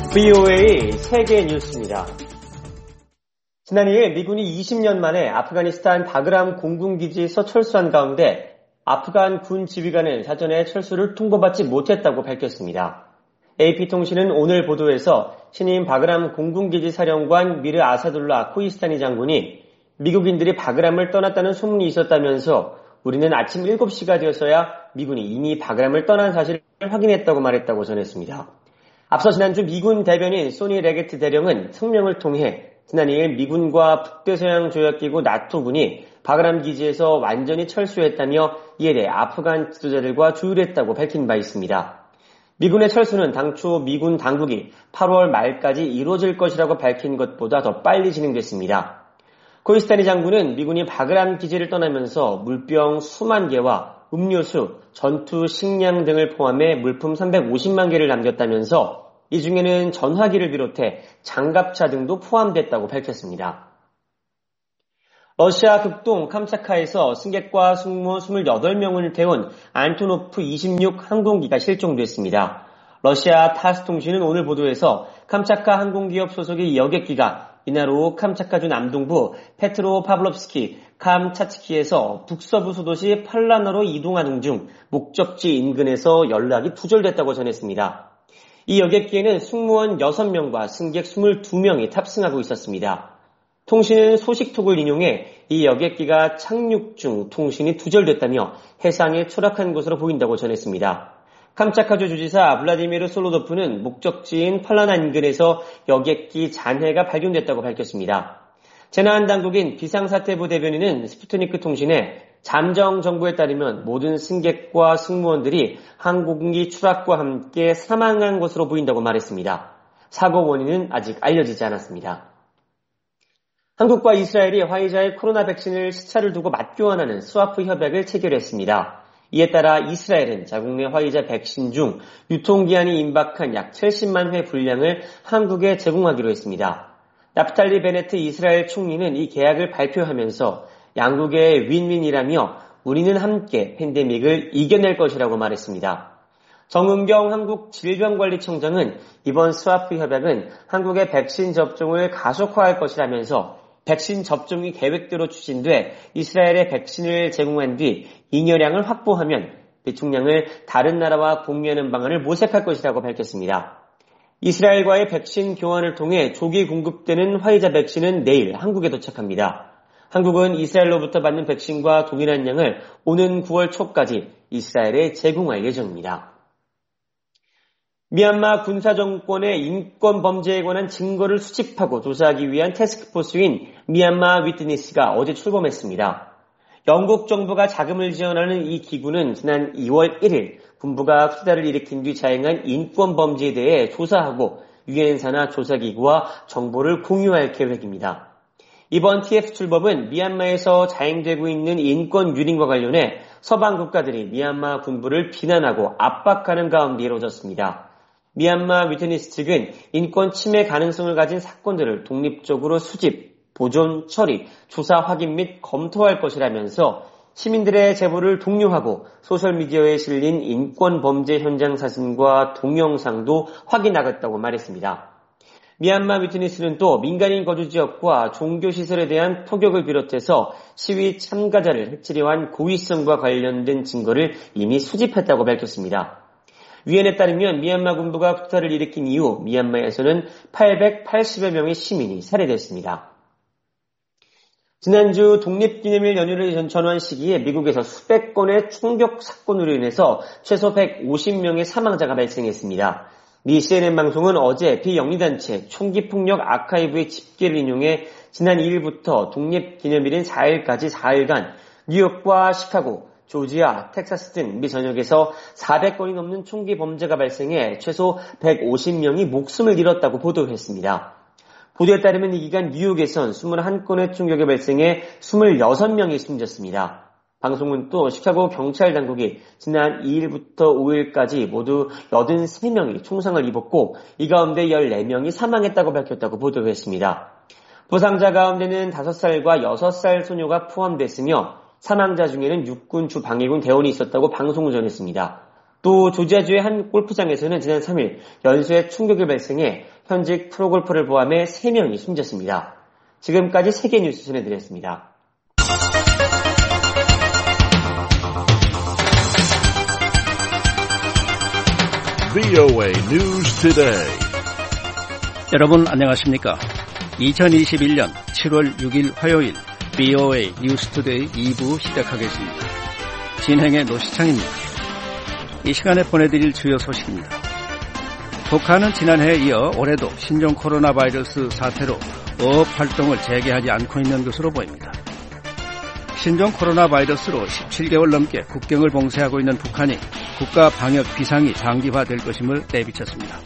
VOA 세계 뉴스입니다. 지난 2일 미군이 20년 만에 아프가니스탄 바그람 공군기지에서 철수한 가운데 아프간 군 지휘관은 사전에 철수를 통보받지 못했다고 밝혔습니다. AP통신은 오늘 보도에서 신임 바그람 공군기지 사령관 미르 아사둘라 코히스타니 장군이 미국인들이 바그람을 떠났다는 소문이 있었다면서 우리는 아침 7시가 되었어야 미군이 이미 바그람을 떠난 사실을 확인했다고 말했다고 전했습니다. 앞서 지난주 미군 대변인 소니 레게트 대령은 성명을 통해 지난 2일 미군과 북대서양 조약기구 나토군이 바그람 기지에서 완전히 철수했다며 이에 대해 아프간 지도자들과 조율했다고 밝힌 바 있습니다. 미군의 철수는 당초 미군 당국이 8월 말까지 이루어질 것이라고 밝힌 것보다 더 빨리 진행됐습니다. 코히스타니 장군은 미군이 바그람 기지를 떠나면서 물병 수만 개와 음료수, 전투 식량 등을 포함해 물품 350만 개를 남겼다면서 이 중에는 전화기를 비롯해 장갑차 등도 포함됐다고 밝혔습니다. 러시아 극동 캄차카에서 승객과 승무원 28명을 태운 안토노프 26 항공기가 실종됐습니다. 러시아 타스 통신은 오늘 보도에서 캄차카 항공기업 소속의 여객기가 이날 오후 캄차카주 남동부 페트로파블롭스키 캄차츠키에서 북서부 소도시 팔라너로 이동하는 중 목적지 인근에서 연락이 두절됐다고 전했습니다. 이 여객기에는 승무원 6명과 승객 22명이 탑승하고 있었습니다. 통신은 소식톡을 인용해 이 여객기가 착륙 중 통신이 두절됐다며 해상에 추락한 것으로 보인다고 전했습니다. 캄차카주 주지사 블라디미르 솔로도프는 목적지인 팔라나 인근에서 여객기 잔해가 발견됐다고 밝혔습니다. 재난당국인 비상사태부 대변인은 스푸트니크 통신에 잠정 정보에 따르면 모든 승객과 승무원들이 항공기 추락과 함께 사망한 것으로 보인다고 말했습니다. 사고 원인은 아직 알려지지 않았습니다. 한국과 이스라엘이 화이자의 코로나 백신을 시차를 두고 맞교환하는 스와프 협약을 체결했습니다. 이에 따라 이스라엘은 자국 내 화이자 백신 중 유통기한이 임박한 약 70만 회 분량을 한국에 제공하기로 했습니다. 나프탈리 베네트 이스라엘 총리는 이 계약을 발표하면서 양국의 윈윈이라며 우리는 함께 팬데믹을 이겨낼 것이라고 말했습니다. 정은경 한국질병관리청장은 이번 스와프 협약은 한국의 백신 접종을 가속화할 것이라면서 백신 접종이 계획대로 추진돼 이스라엘에 백신을 제공한 뒤 잉여량을 확보하면 배출량을 다른 나라와 공유하는 방안을 모색할 것이라고 밝혔습니다. 이스라엘과의 백신 교환을 통해 조기 공급되는 화이자 백신은 내일 한국에 도착합니다. 한국은 이스라엘로부터 받는 백신과 동일한 양을 오는 9월 초까지 이스라엘에 제공할 예정입니다. 미얀마 군사정권의 인권 범죄에 관한 증거를 수집하고 조사하기 위한 태스크포스인 미얀마 위트니스가 어제 출범했습니다. 영국 정부가 자금을 지원하는 이 기구는 지난 2월 1일 군부가 투자를 일으킨 뒤 자행한 인권 범죄에 대해 조사하고 유엔사나 조사기구와 정보를 공유할 계획입니다. 이번 TF 출범은 미얀마에서 자행되고 있는 인권 유린과 관련해 서방 국가들이 미얀마 군부를 비난하고 압박하는 가운데 이루어졌습니다. 미얀마 위트니스 측은 인권 침해 가능성을 가진 사건들을 독립적으로 수집, 보존, 처리, 조사 확인 및 검토할 것이라면서 시민들의 제보를 독려하고 소셜미디어에 실린 인권 범죄 현장 사진과 동영상도 확인하겠다고 말했습니다. 미얀마 위트니스는 또 민간인 거주지역과 종교시설에 대한 폭격을 비롯해서 시위 참가자를 해치려 한 고의성과 관련된 증거를 이미 수집했다고 밝혔습니다. 유엔에 따르면 미얀마 군부가 쿠데타를 일으킨 이후 미얀마에서는 880여 명의 시민이 살해됐습니다. 지난주 독립기념일 연휴를 전후한 시기에 미국에서 수백 건의 총격 사건으로 인해서 최소 150명의 사망자가 발생했습니다. 미 CNN 방송은 어제 비영리단체 총기폭력 아카이브의 집계를 인용해 지난 2일부터 독립기념일인 4일까지 4일간 뉴욕과 시카고, 조지아, 텍사스 등 미 전역에서 400건이 넘는 총기 범죄가 발생해 최소 150명이 목숨을 잃었다고 보도했습니다. 보도에 따르면 이 기간 뉴욕에선 21건의 총격이 발생해 26명이 숨졌습니다. 방송은 또 시카고 경찰 당국이 지난 2일부터 5일까지 모두 83명이 총상을 입었고 이 가운데 14명이 사망했다고 밝혔다고 보도했습니다. 부상자 가운데는 5살과 6살 소녀가 포함됐으며 사망자 중에는 육군 주방위군 대원이 있었다고 방송을 전했습니다. 또 조지아주의 한 골프장에서는 지난 3일 연수에 충격이 발생해 현직 프로골퍼를 포함해 3명이 숨졌습니다. 지금까지 세계 뉴스 전해드렸습니다. VOA News Today. 여러분 안녕하십니까? 2021년 7월 6일 화요일 VOA News Today 2부 시작하겠습니다. 진행의 노시창입니다. 이 시간에 보내드릴 주요 소식입니다. 북한은 지난해에 이어 올해도 신종 코로나 바이러스 사태로 어업 활동을 재개하지 않고 있는 것으로 보입니다. 신종 코로나 바이러스로 17개월 넘게 국경을 봉쇄하고 있는 북한이 국가 방역 비상이 장기화될 것임을 내비쳤습니다.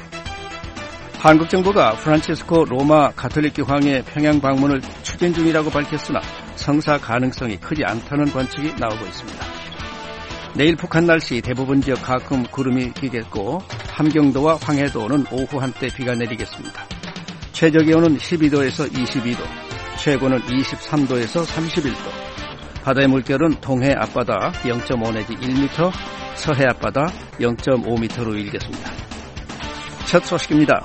한국 정부가 프란치스코 로마 가톨릭 교황의 평양 방문을 추진 중이라고 밝혔으나 성사 가능성이 크지 않다는 관측이 나오고 있습니다. 내일 북한 날씨 대부분 지역 가끔 구름이 끼겠고 함경도와 황해도는 오후 한때 비가 내리겠습니다. 최저기온은 12도에서 22도, 최고는 23도에서 31도, 바다의 물결은 동해 앞바다 0.5 내지 1m, 서해 앞바다 0.5m로 일겠습니다. 첫 소식입니다.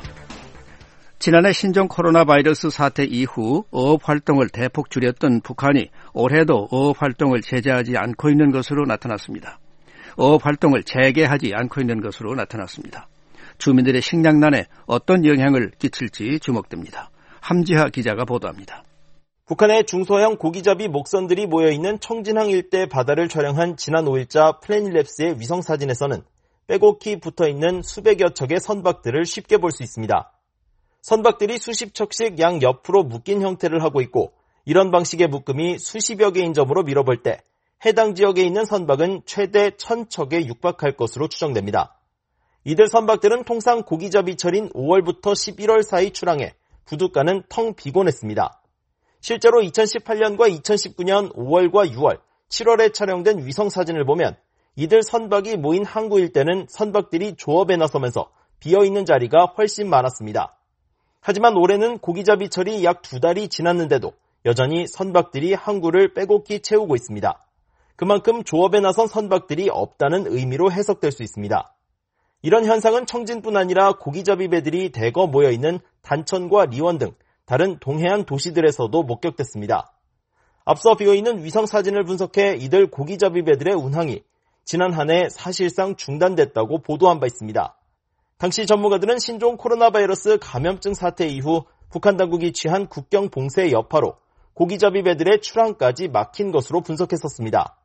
지난해 신종 코로나 바이러스 사태 이후 어업 활동을 대폭 줄였던 북한이 올해도 어업 활동을 제재하지 않고 있는 것으로 나타났습니다. 어업 활동을 재개하지 않고 있는 것으로 나타났습니다. 주민들의 식량난에 어떤 영향을 끼칠지 주목됩니다. 함지하 기자가 보도합니다. 북한의 중소형 고기잡이 목선들이 모여있는 청진항 일대 바다를 촬영한 지난 5일자 플래닛랩스의 위성사진에서는 빼곡히 붙어있는 수백여 척의 선박들을 쉽게 볼 수 있습니다. 선박들이 수십 척씩 양 옆으로 묶인 형태를 하고 있고 이런 방식의 묶음이 수십여 개인 점으로 밀어볼 때 해당 지역에 있는 선박은 최대 1000척에 육박할 것으로 추정됩니다. 이들 선박들은 통상 고기잡이철인 5월부터 11월 사이 출항해 부둣가는 텅 비곤 했습니다. 실제로 2018년과 2019년 5월과 6월, 7월에 촬영된 위성사진을 보면 이들 선박이 모인 항구 일대는 선박들이 조업에 나서면서 비어있는 자리가 훨씬 많았습니다. 하지만 올해는 고기잡이철이 약 2달이 지났는데도 여전히 선박들이 항구를 빼곡히 채우고 있습니다. 그만큼 조업에 나선 선박들이 없다는 의미로 해석될 수 있습니다. 이런 현상은 청진뿐 아니라 고기잡이 배들이 대거 모여있는 단천과 리원 등 다른 동해안 도시들에서도 목격됐습니다. 앞서 비어있는 위성사진을 분석해 이들 고기잡이 배들의 운항이 지난 한 해 사실상 중단됐다고 보도한 바 있습니다. 당시 전문가들은 신종 코로나 바이러스 감염증 사태 이후 북한 당국이 취한 국경 봉쇄 여파로 고기잡이 배들의 출항까지 막힌 것으로 분석했었습니다.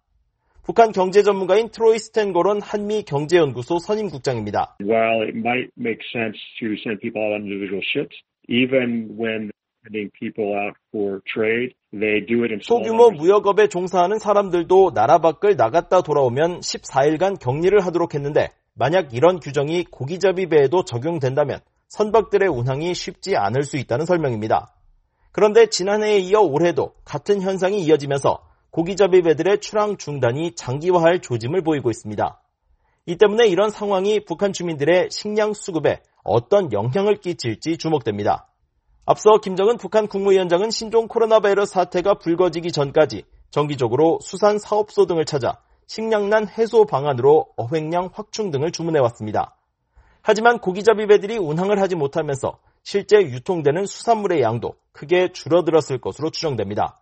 북한 경제 전문가인 트로이 스탠거론 한미경제연구소 선임국장입니다. While it might make sense to send people out on individual ships, even when sending people out for trade, they do it in small 소규모 numbers. 무역업에 종사하는 사람들도 나라 밖을 나갔다 돌아오면 14일간 격리를 하도록 했는데 만약 이런 규정이 고기잡이 배에도 적용된다면 선박들의 운항이 쉽지 않을 수 있다는 설명입니다. 그런데 지난해에 이어 올해도 같은 현상이 이어지면서 고기잡이 배들의 출항 중단이 장기화할 조짐을 보이고 있습니다. 이 때문에 이런 상황이 북한 주민들의 식량 수급에 어떤 영향을 끼칠지 주목됩니다. 앞서 김정은 북한 국무위원장은 신종 코로나 바이러스 사태가 불거지기 전까지 정기적으로 수산 사업소 등을 찾아 식량난 해소 방안으로 어획량 확충 등을 주문해왔습니다. 하지만 고기잡이 배들이 운항을 하지 못하면서 실제 유통되는 수산물의 양도 크게 줄어들었을 것으로 추정됩니다.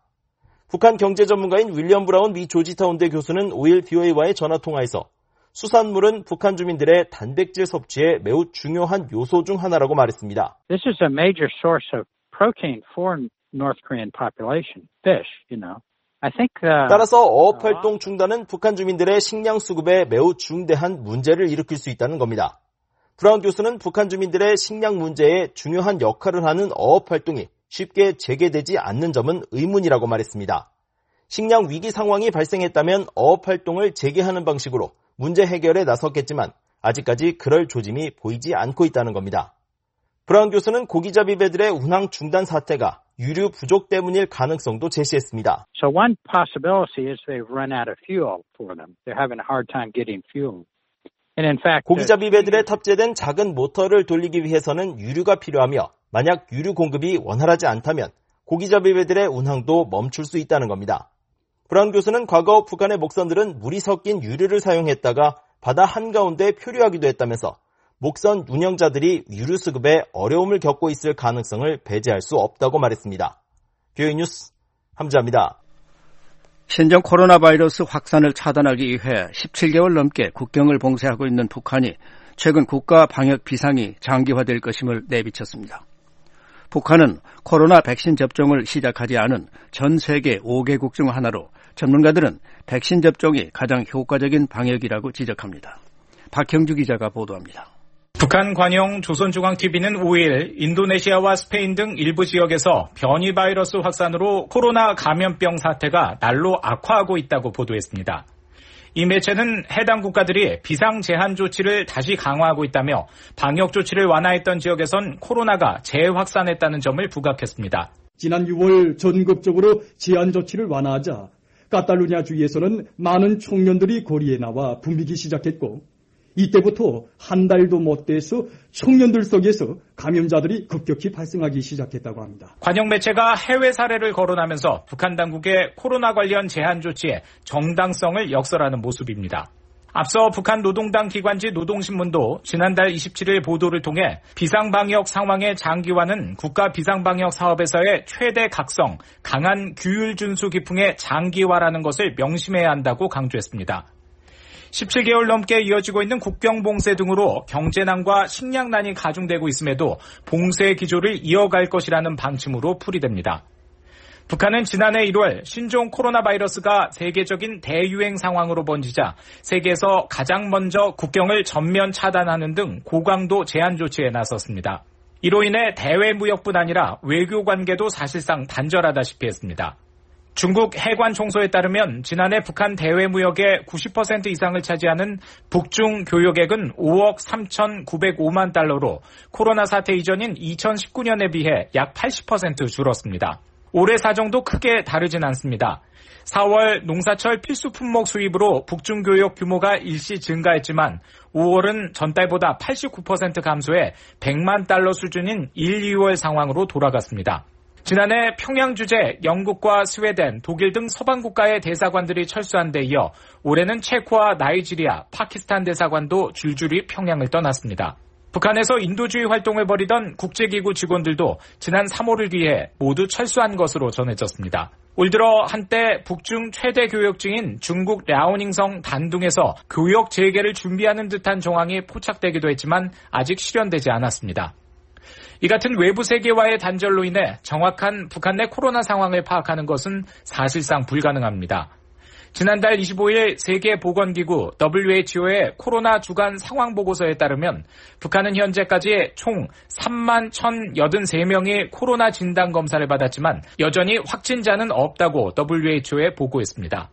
북한 경제 전문가인 윌리엄 브라운 미 조지타운대 교수는 5일 VOA와의 전화통화에서 수산물은 북한 주민들의 단백질 섭취에 매우 중요한 요소 중 하나라고 말했습니다. This is a major source of protein for North Korean population, fish, I think, 따라서 어업 활동 중단은 북한 주민들의 식량 수급에 매우 중대한 문제를 일으킬 수 있다는 겁니다. 브라운 교수는 북한 주민들의 식량 문제에 중요한 역할을 하는 어업 활동이 쉽게 재개되지 않는 점은 의문이라고 말했습니다. 식량 위기 상황이 발생했다면 어업 활동을 재개하는 방식으로 문제 해결에 나섰겠지만 아직까지 그럴 조짐이 보이지 않고 있다는 겁니다. 브라운 교수는 고기잡이 배들의 운항 중단 사태가 유류 부족 때문일 가능성도 제시했습니다. So one possibility is they've run out of fuel for them. They're having a hard time getting fuel. And in fact, 고기잡이 배들에 탑재된 작은 모터를 돌리기 위해서는 유류가 필요하며 만약 유류 공급이 원활하지 않다면 고기잡이 배들의 운항도 멈출 수 있다는 겁니다. 브라운 교수는 과거 북한의 목선들은 물이 섞인 유류를 사용했다가 바다 한가운데 표류하기도 했다면서 목선 운영자들이 유류수급에 어려움을 겪고 있을 가능성을 배제할 수 없다고 말했습니다. BOA 뉴스 함지아입니다. 신종 코로나 바이러스 확산을 차단하기 위해 17개월 넘게 국경을 봉쇄하고 있는 북한이 최근 국가 방역 비상이 장기화될 것임을 내비쳤습니다. 북한은 코로나 백신 접종을 시작하지 않은 전 세계 5개국 중 하나로 전문가들은 백신 접종이 가장 효과적인 방역이라고 지적합니다. 박형주 기자가 보도합니다. 북한 관영 조선중앙TV는 5일 인도네시아와 스페인 등 일부 지역에서 변이 바이러스 확산으로 코로나 감염병 사태가 날로 악화하고 있다고 보도했습니다. 이 매체는 해당 국가들이 비상 제한 조치를 다시 강화하고 있다며 방역 조치를 완화했던 지역에선 코로나가 재확산했다는 점을 부각했습니다. 지난 6월 전국적으로 제한 조치를 완화하자 카탈루냐 주에서는 많은 청년들이 거리에 나와 붐비기 시작했고 이때부터 한 달도 못 돼서 청년들 속에서 감염자들이 급격히 발생하기 시작했다고 합니다. 관영 매체가 해외 사례를 거론하면서 북한 당국의 코로나 관련 제한 조치의 정당성을 역설하는 모습입니다. 앞서 북한 노동당 기관지 노동신문도 지난달 27일 보도를 통해 비상방역 상황의 장기화는 국가 비상방역 사업에서의 최대 각성, 강한 규율 준수 기풍의 장기화라는 것을 명심해야 한다고 강조했습니다. 17개월 넘게 이어지고 있는 국경 봉쇄 등으로 경제난과 식량난이 가중되고 있음에도 봉쇄 기조를 이어갈 것이라는 방침으로 풀이됩니다. 북한은 지난해 1월 신종 코로나 바이러스가 세계적인 대유행 상황으로 번지자 세계에서 가장 먼저 국경을 전면 차단하는 등 고강도 제한 조치에 나섰습니다. 이로 인해 대외 무역뿐 아니라 외교 관계도 사실상 단절하다시피 했습니다. 중국 해관 총소에 따르면 지난해 북한 대외 무역의 90% 이상을 차지하는 북중 교역액은 5억 3,905만 달러로 코로나 사태 이전인 2019년에 비해 약 80% 줄었습니다. 올해 사정도 크게 다르진 않습니다. 4월 농사철 필수 품목 수입으로 북중 교역 규모가 일시 증가했지만 5월은 전달보다 89% 감소해 100만 달러 수준인 1, 2월 상황으로 돌아갔습니다. 지난해 평양 주재 영국과 스웨덴, 독일 등 서방 국가의 대사관들이 철수한 데 이어 올해는 체코와 나이지리아, 파키스탄 대사관도 줄줄이 평양을 떠났습니다. 북한에서 인도주의 활동을 벌이던 국제기구 직원들도 지난 3월을 기해 모두 철수한 것으로 전해졌습니다. 올 들어 한때 북중 최대 교역지인 중국 랴오닝성 단둥에서 교역 재개를 준비하는 듯한 정황이 포착되기도 했지만 아직 실현되지 않았습니다. 이 같은 외부 세계와의 단절로 인해 정확한 북한 내 코로나 상황을 파악하는 것은 사실상 불가능합니다. 지난달 25일 세계보건기구 WHO의 코로나 주간 상황보고서에 따르면 북한은 현재까지 총 3만 1,083명이 코로나 진단검사를 받았지만 여전히 확진자는 없다고 WHO에 보고했습니다.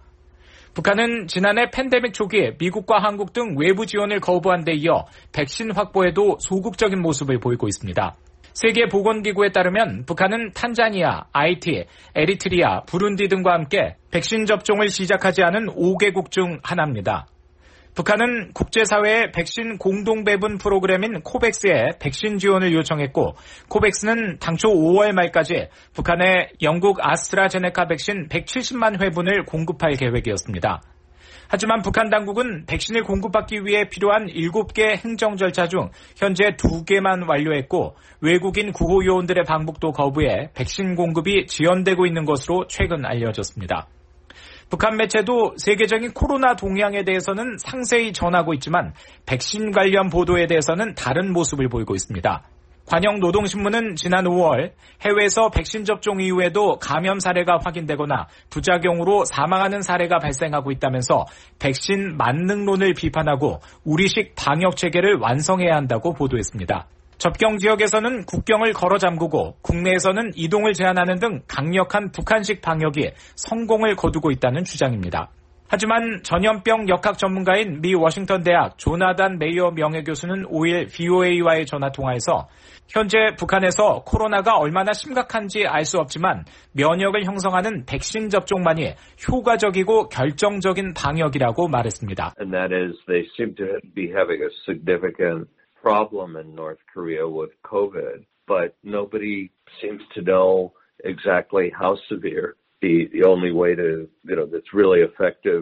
북한은 지난해 팬데믹 초기 미국과 한국 등 외부 지원을 거부한 데 이어 백신 확보에도 소극적인 모습을 보이고 있습니다. 세계보건기구에 따르면 북한은 탄자니아, 아이티, 에리트리아, 부룬디 등과 함께 백신 접종을 시작하지 않은 5개국 중 하나입니다. 북한은 국제사회의 백신 공동배분 프로그램인 코백스에 백신 지원을 요청했고 코백스는 당초 5월 말까지 북한에 영국 아스트라제네카 백신 170만 회분을 공급할 계획이었습니다. 하지만 북한 당국은 백신을 공급받기 위해 필요한 7개 행정 절차 중 현재 2개만 완료했고 외국인 구호 요원들의 방북도 거부해 백신 공급이 지연되고 있는 것으로 최근 알려졌습니다. 북한 매체도 세계적인 코로나 동향에 대해서는 상세히 전하고 있지만 백신 관련 보도에 대해서는 다른 모습을 보이고 있습니다. 관영 노동신문은 지난 5월 해외에서 백신 접종 이후에도 감염 사례가 확인되거나 부작용으로 사망하는 사례가 발생하고 있다면서 백신 만능론을 비판하고 우리식 방역 체계를 완성해야 한다고 보도했습니다. 접경 지역에서는 국경을 걸어 잠그고 국내에서는 이동을 제한하는 등 강력한 북한식 방역이 성공을 거두고 있다는 주장입니다. 하지만 전염병 역학 전문가인 미 워싱턴 대학 조나단 메이어 명예교수는 5일 BOA와의 전화통화에서 현재 북한에서 코로나가 얼마나 심각한지 알 수 없지만 면역을 형성하는 백신 접종만이 효과적이고 결정적인 방역이라고 말했습니다. And that is they seem to be having a significant problem in North Korea with COVID, but nobody seems to know exactly how severe. The only way to, that's really effective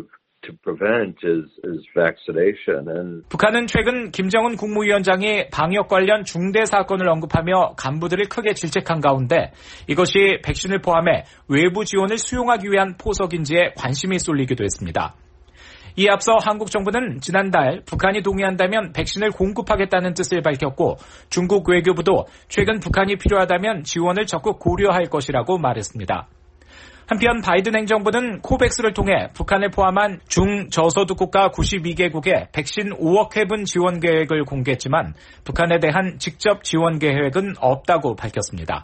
to prevent is vaccination. And 북한은 최근 김정은 국무위원장이 방역 관련 중대 사건을 언급하며 간부들을 크게 질책한 가운데 이것이 백신을 포함해 외부 지원을 수용하기 위한 포석인지에 관심이 쏠리기도 했습니다. 이에 앞서 한국 정부는 지난달 북한이 동의한다면 백신을 공급하겠다는 뜻을 밝혔고 중국 외교부도 최근 북한이 필요하다면 지원을 적극 고려할 것이라고 말했습니다. 한편 바이든 행정부는 코백스를 통해 북한을 포함한 중저소득 국가 92개국에 백신 5억 회분 지원 계획을 공개했지만 북한에 대한 직접 지원 계획은 없다고 밝혔습니다.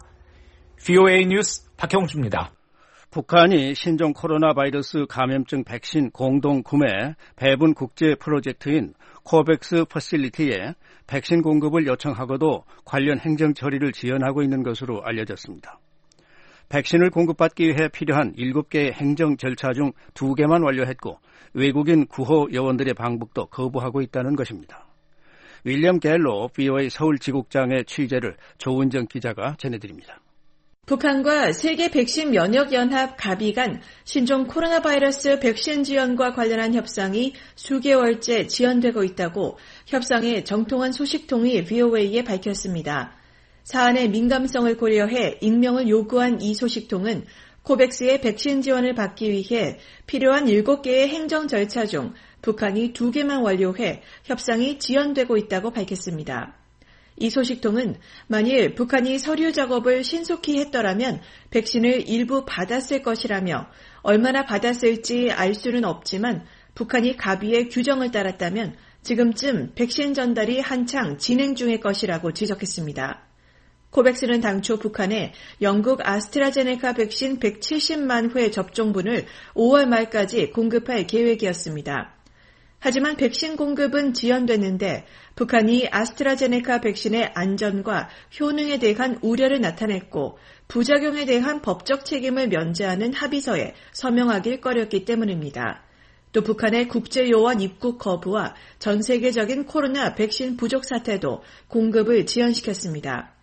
VOA 뉴스 박형주입니다. 북한이 신종 코로나 바이러스 감염증 백신 공동 구매 배분 국제 프로젝트인 코백스 퍼실리티에 백신 공급을 요청하고도 관련 행정 처리를 지연하고 있는 것으로 알려졌습니다. 백신을 공급받기 위해 필요한 7개의 행정 절차 중 2개만 완료했고 외국인 구호 요원들의 방북도 거부하고 있다는 것입니다. 윌리엄 갤로 VOA 서울지국장의 취재를 조은정 기자가 전해드립니다. 북한과 세계 백신 면역연합 가비 간 신종 코로나 바이러스 백신 지원과 관련한 협상이 수개월째 지연되고 있다고 협상의 정통한 소식통이 VOA에 밝혔습니다. 사안의 민감성을 고려해 익명을 요구한 이 소식통은 코백스의 백신 지원을 받기 위해 필요한 7개의 행정 절차 중 북한이 2개만 완료해 협상이 지연되고 있다고 밝혔습니다. 이 소식통은 만일 북한이 서류 작업을 신속히 했더라면 백신을 일부 받았을 것이라며 얼마나 받았을지 알 수는 없지만 북한이 가비의 규정을 따랐다면 지금쯤 백신 전달이 한창 진행 중일 것이라고 지적했습니다. 코백스는 당초 북한에 영국 아스트라제네카 백신 170만 회 접종분을 5월 말까지 공급할 계획이었습니다. 하지만 백신 공급은 지연됐는데 북한이 아스트라제네카 백신의 안전과 효능에 대한 우려를 나타냈고 부작용에 대한 법적 책임을 면제하는 합의서에 서명하길 꺼렸기 때문입니다. 또 북한의 국제요원 입국 거부와 전 세계적인 코로나 백신 부족 사태도 공급을 지연시켰습니다.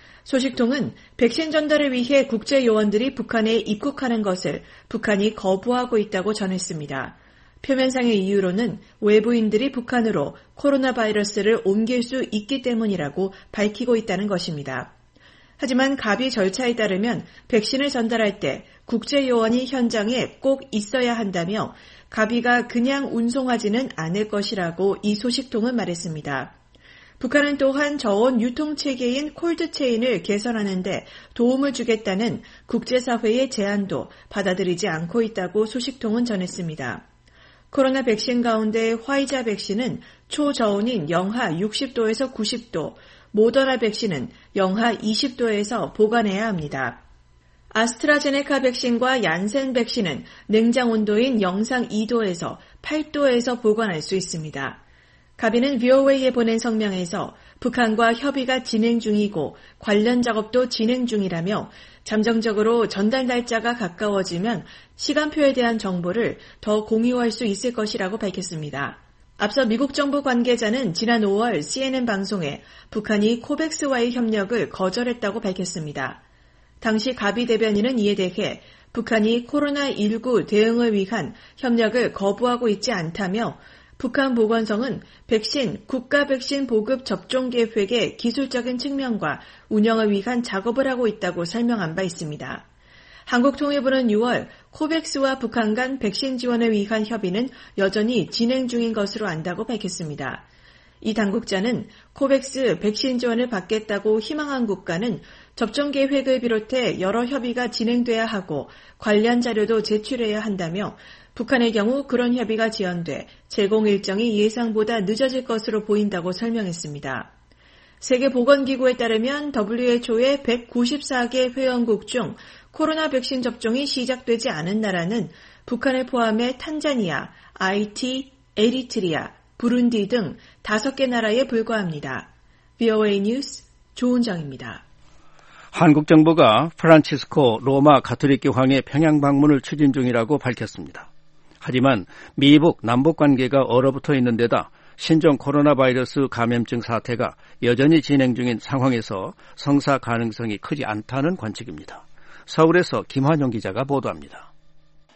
소식통은 백신 전달을 위해 국제요원들이 북한에 입국하는 것을 북한이 거부하고 있다고 전했습니다. 표면상의 이유로는 외부인들이 북한으로 코로나 바이러스를 옮길 수 있기 때문이라고 밝히고 있다는 것입니다. 하지만 가비 절차에 따르면 백신을 전달할 때 국제요원이 현장에 꼭 있어야 한다며 가비가 그냥 운송하지는 않을 것이라고 이 소식통은 말했습니다. 북한은 또한 저온 유통체계인 콜드체인을 개선하는 데 도움을 주겠다는 국제사회의 제안도 받아들이지 않고 있다고 소식통은 전했습니다. 코로나 백신 가운데 화이자 백신은 초저온인 영하 60도에서 90도, 모더나 백신은 영하 20도에서 보관해야 합니다. 아스트라제네카 백신과 얀센 백신은 냉장 온도인 영상 2도에서 8도에서 보관할 수 있습니다. 가비는 VOA에 보낸 성명에서 북한과 협의가 진행 중이고 관련 작업도 진행 중이라며 잠정적으로 전달 날짜가 가까워지면 시간표에 대한 정보를 더 공유할 수 있을 것이라고 밝혔습니다. 앞서 미국 정부 관계자는 지난 5월 CNN 방송에 북한이 코백스와의 협력을 거절했다고 밝혔습니다. 당시 가비 대변인은 이에 대해 북한이 코로나19 대응을 위한 협력을 거부하고 있지 않다며 북한 보건성은 국가 백신 보급 접종 계획의 기술적인 측면과 운영을 위한 작업을 하고 있다고 설명한 바 있습니다. 한국통일부는 6월 코백스와 북한 간 백신 지원을 위한 협의는 여전히 진행 중인 것으로 안다고 밝혔습니다. 이 당국자는 코백스 백신 지원을 받겠다고 희망한 국가는 접종 계획을 비롯해 여러 협의가 진행돼야 하고 관련 자료도 제출해야 한다며 북한의 경우 그런 협의가 지연돼 제공 일정이 예상보다 늦어질 것으로 보인다고 설명했습니다. 세계보건기구에 따르면 WHO의 194개 회원국 중 코로나 백신 접종이 시작되지 않은 나라는 북한을 포함해 탄자니아, 하이티, 에리트리아, 부룬디 등 5개 나라에 불과합니다. VOA 뉴스 조은정입니다. 한국 정부가 프란치스코 로마 가톨릭 교황의 평양 방문을 추진 중이라고 밝혔습니다. 하지만 미북 남북 관계가 얼어붙어 있는 데다 신종 코로나 바이러스 감염증 사태가 여전히 진행 중인 상황에서 성사 가능성이 크지 않다는 관측입니다. 서울에서 김환영 기자가 보도합니다.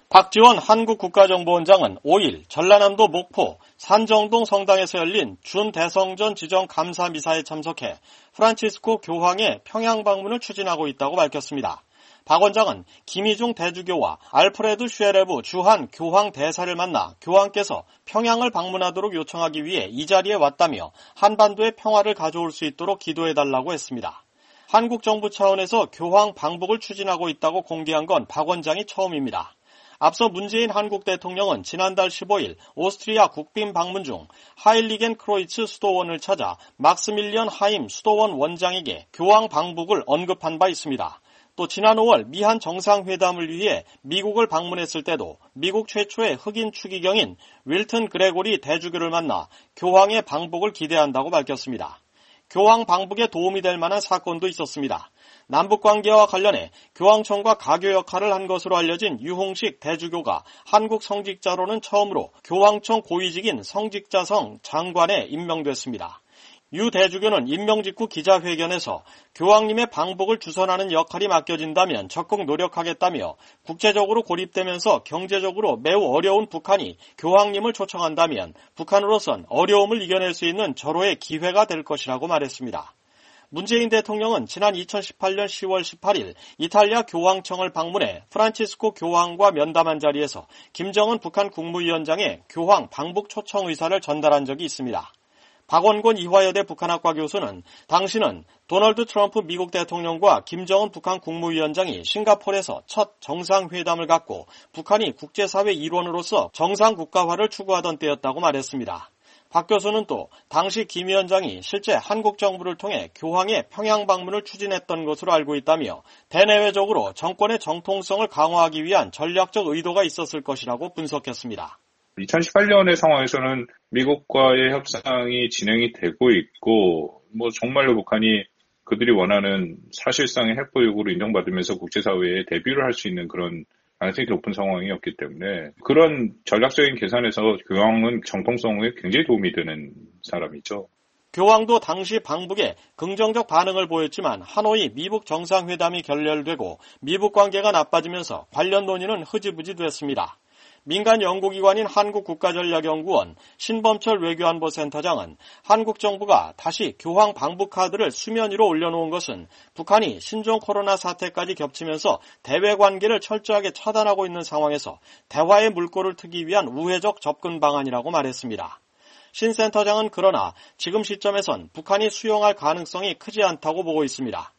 박지원 한국국가정보원장은 5일 전라남도 목포 산정동 성당에서 열린 준대성전 지정 감사 미사에 참석해 프란치스코 교황의 평양 방문을 추진하고 있다고 밝혔습니다. 박 원장은 김희중 대주교와 알프레드 슈에레브 주한 교황 대사를 만나 교황께서 평양을 방문하도록 요청하기 위해 이 자리에 왔다며 한반도의 평화를 가져올 수 있도록 기도해달라고 했습니다. 한국 정부 차원에서 교황 방북을 추진하고 있다고 공개한 건 박 원장이 처음입니다. 앞서 문재인 한국 대통령은 지난달 15일 오스트리아 국빈 방문 중 하일리겐 크로이츠 수도원을 찾아 막스밀리언 하임 수도원 원장에게 교황 방북을 언급한 바 있습니다. 또 지난 5월 미한 정상회담을 위해 미국을 방문했을 때도 미국 최초의 흑인 추기경인 윌튼 그레고리 대주교를 만나 교황의 방북을 기대한다고 밝혔습니다. 교황 방북에 도움이 될 만한 사건도 있었습니다. 남북관계와 관련해 교황청과 가교 역할을 한 것으로 알려진 유홍식 대주교가 한국 성직자로는 처음으로 교황청 고위직인 성직자성 장관에 임명됐습니다. 유 대주교는 임명 직후 기자회견에서 교황님의 방북을 주선하는 역할이 맡겨진다면 적극 노력하겠다며 국제적으로 고립되면서 경제적으로 매우 어려운 북한이 교황님을 초청한다면 북한으로선 어려움을 이겨낼 수 있는 절호의 기회가 될 것이라고 말했습니다. 문재인 대통령은 지난 2018년 10월 18일 이탈리아 교황청을 방문해 프란치스코 교황과 면담한 자리에서 김정은 북한 국무위원장의 교황 방북 초청 의사를 전달한 적이 있습니다. 박원곤 이화여대 북한학과 교수는 당시는 도널드 트럼프 미국 대통령과 김정은 북한 국무위원장이 싱가포르에서 첫 정상회담을 갖고 북한이 국제사회 일원으로서 정상국가화를 추구하던 때였다고 말했습니다. 박 교수는 또 당시 김 위원장이 실제 한국 정부를 통해 교황의 평양 방문을 추진했던 것으로 알고 있다며 대내외적으로 정권의 정통성을 강화하기 위한 전략적 의도가 있었을 것이라고 분석했습니다. 2018년의 상황에서는 미국과의 협상이 진행이 되고 있고 정말로 북한이 그들이 원하는 사실상의 핵보유국으로 인정받으면서 국제사회에 데뷔를 할 수 있는 그런 가능성이 높은 상황이었기 때문에 그런 전략적인 계산에서 교황은 정통성에 굉장히 도움이 되는 사람이죠. 교황도 당시 방북에 긍정적 반응을 보였지만 하노이 미북 정상회담이 결렬되고 미북 관계가 나빠지면서 관련 논의는 흐지부지 됐습니다. 민간 연구기관인 한국국가전략연구원 신범철 외교안보센터장은 한국 정부가 다시 교황 방북 카드를 수면 위로 올려놓은 것은 북한이 신종 코로나 사태까지 겹치면서 대외 관계를 철저하게 차단하고 있는 상황에서 대화의 물꼬를 트기 위한 우회적 접근 방안이라고 말했습니다. 신 센터장은 그러나 지금 시점에선 북한이 수용할 가능성이 크지 않다고 보고 있습니다.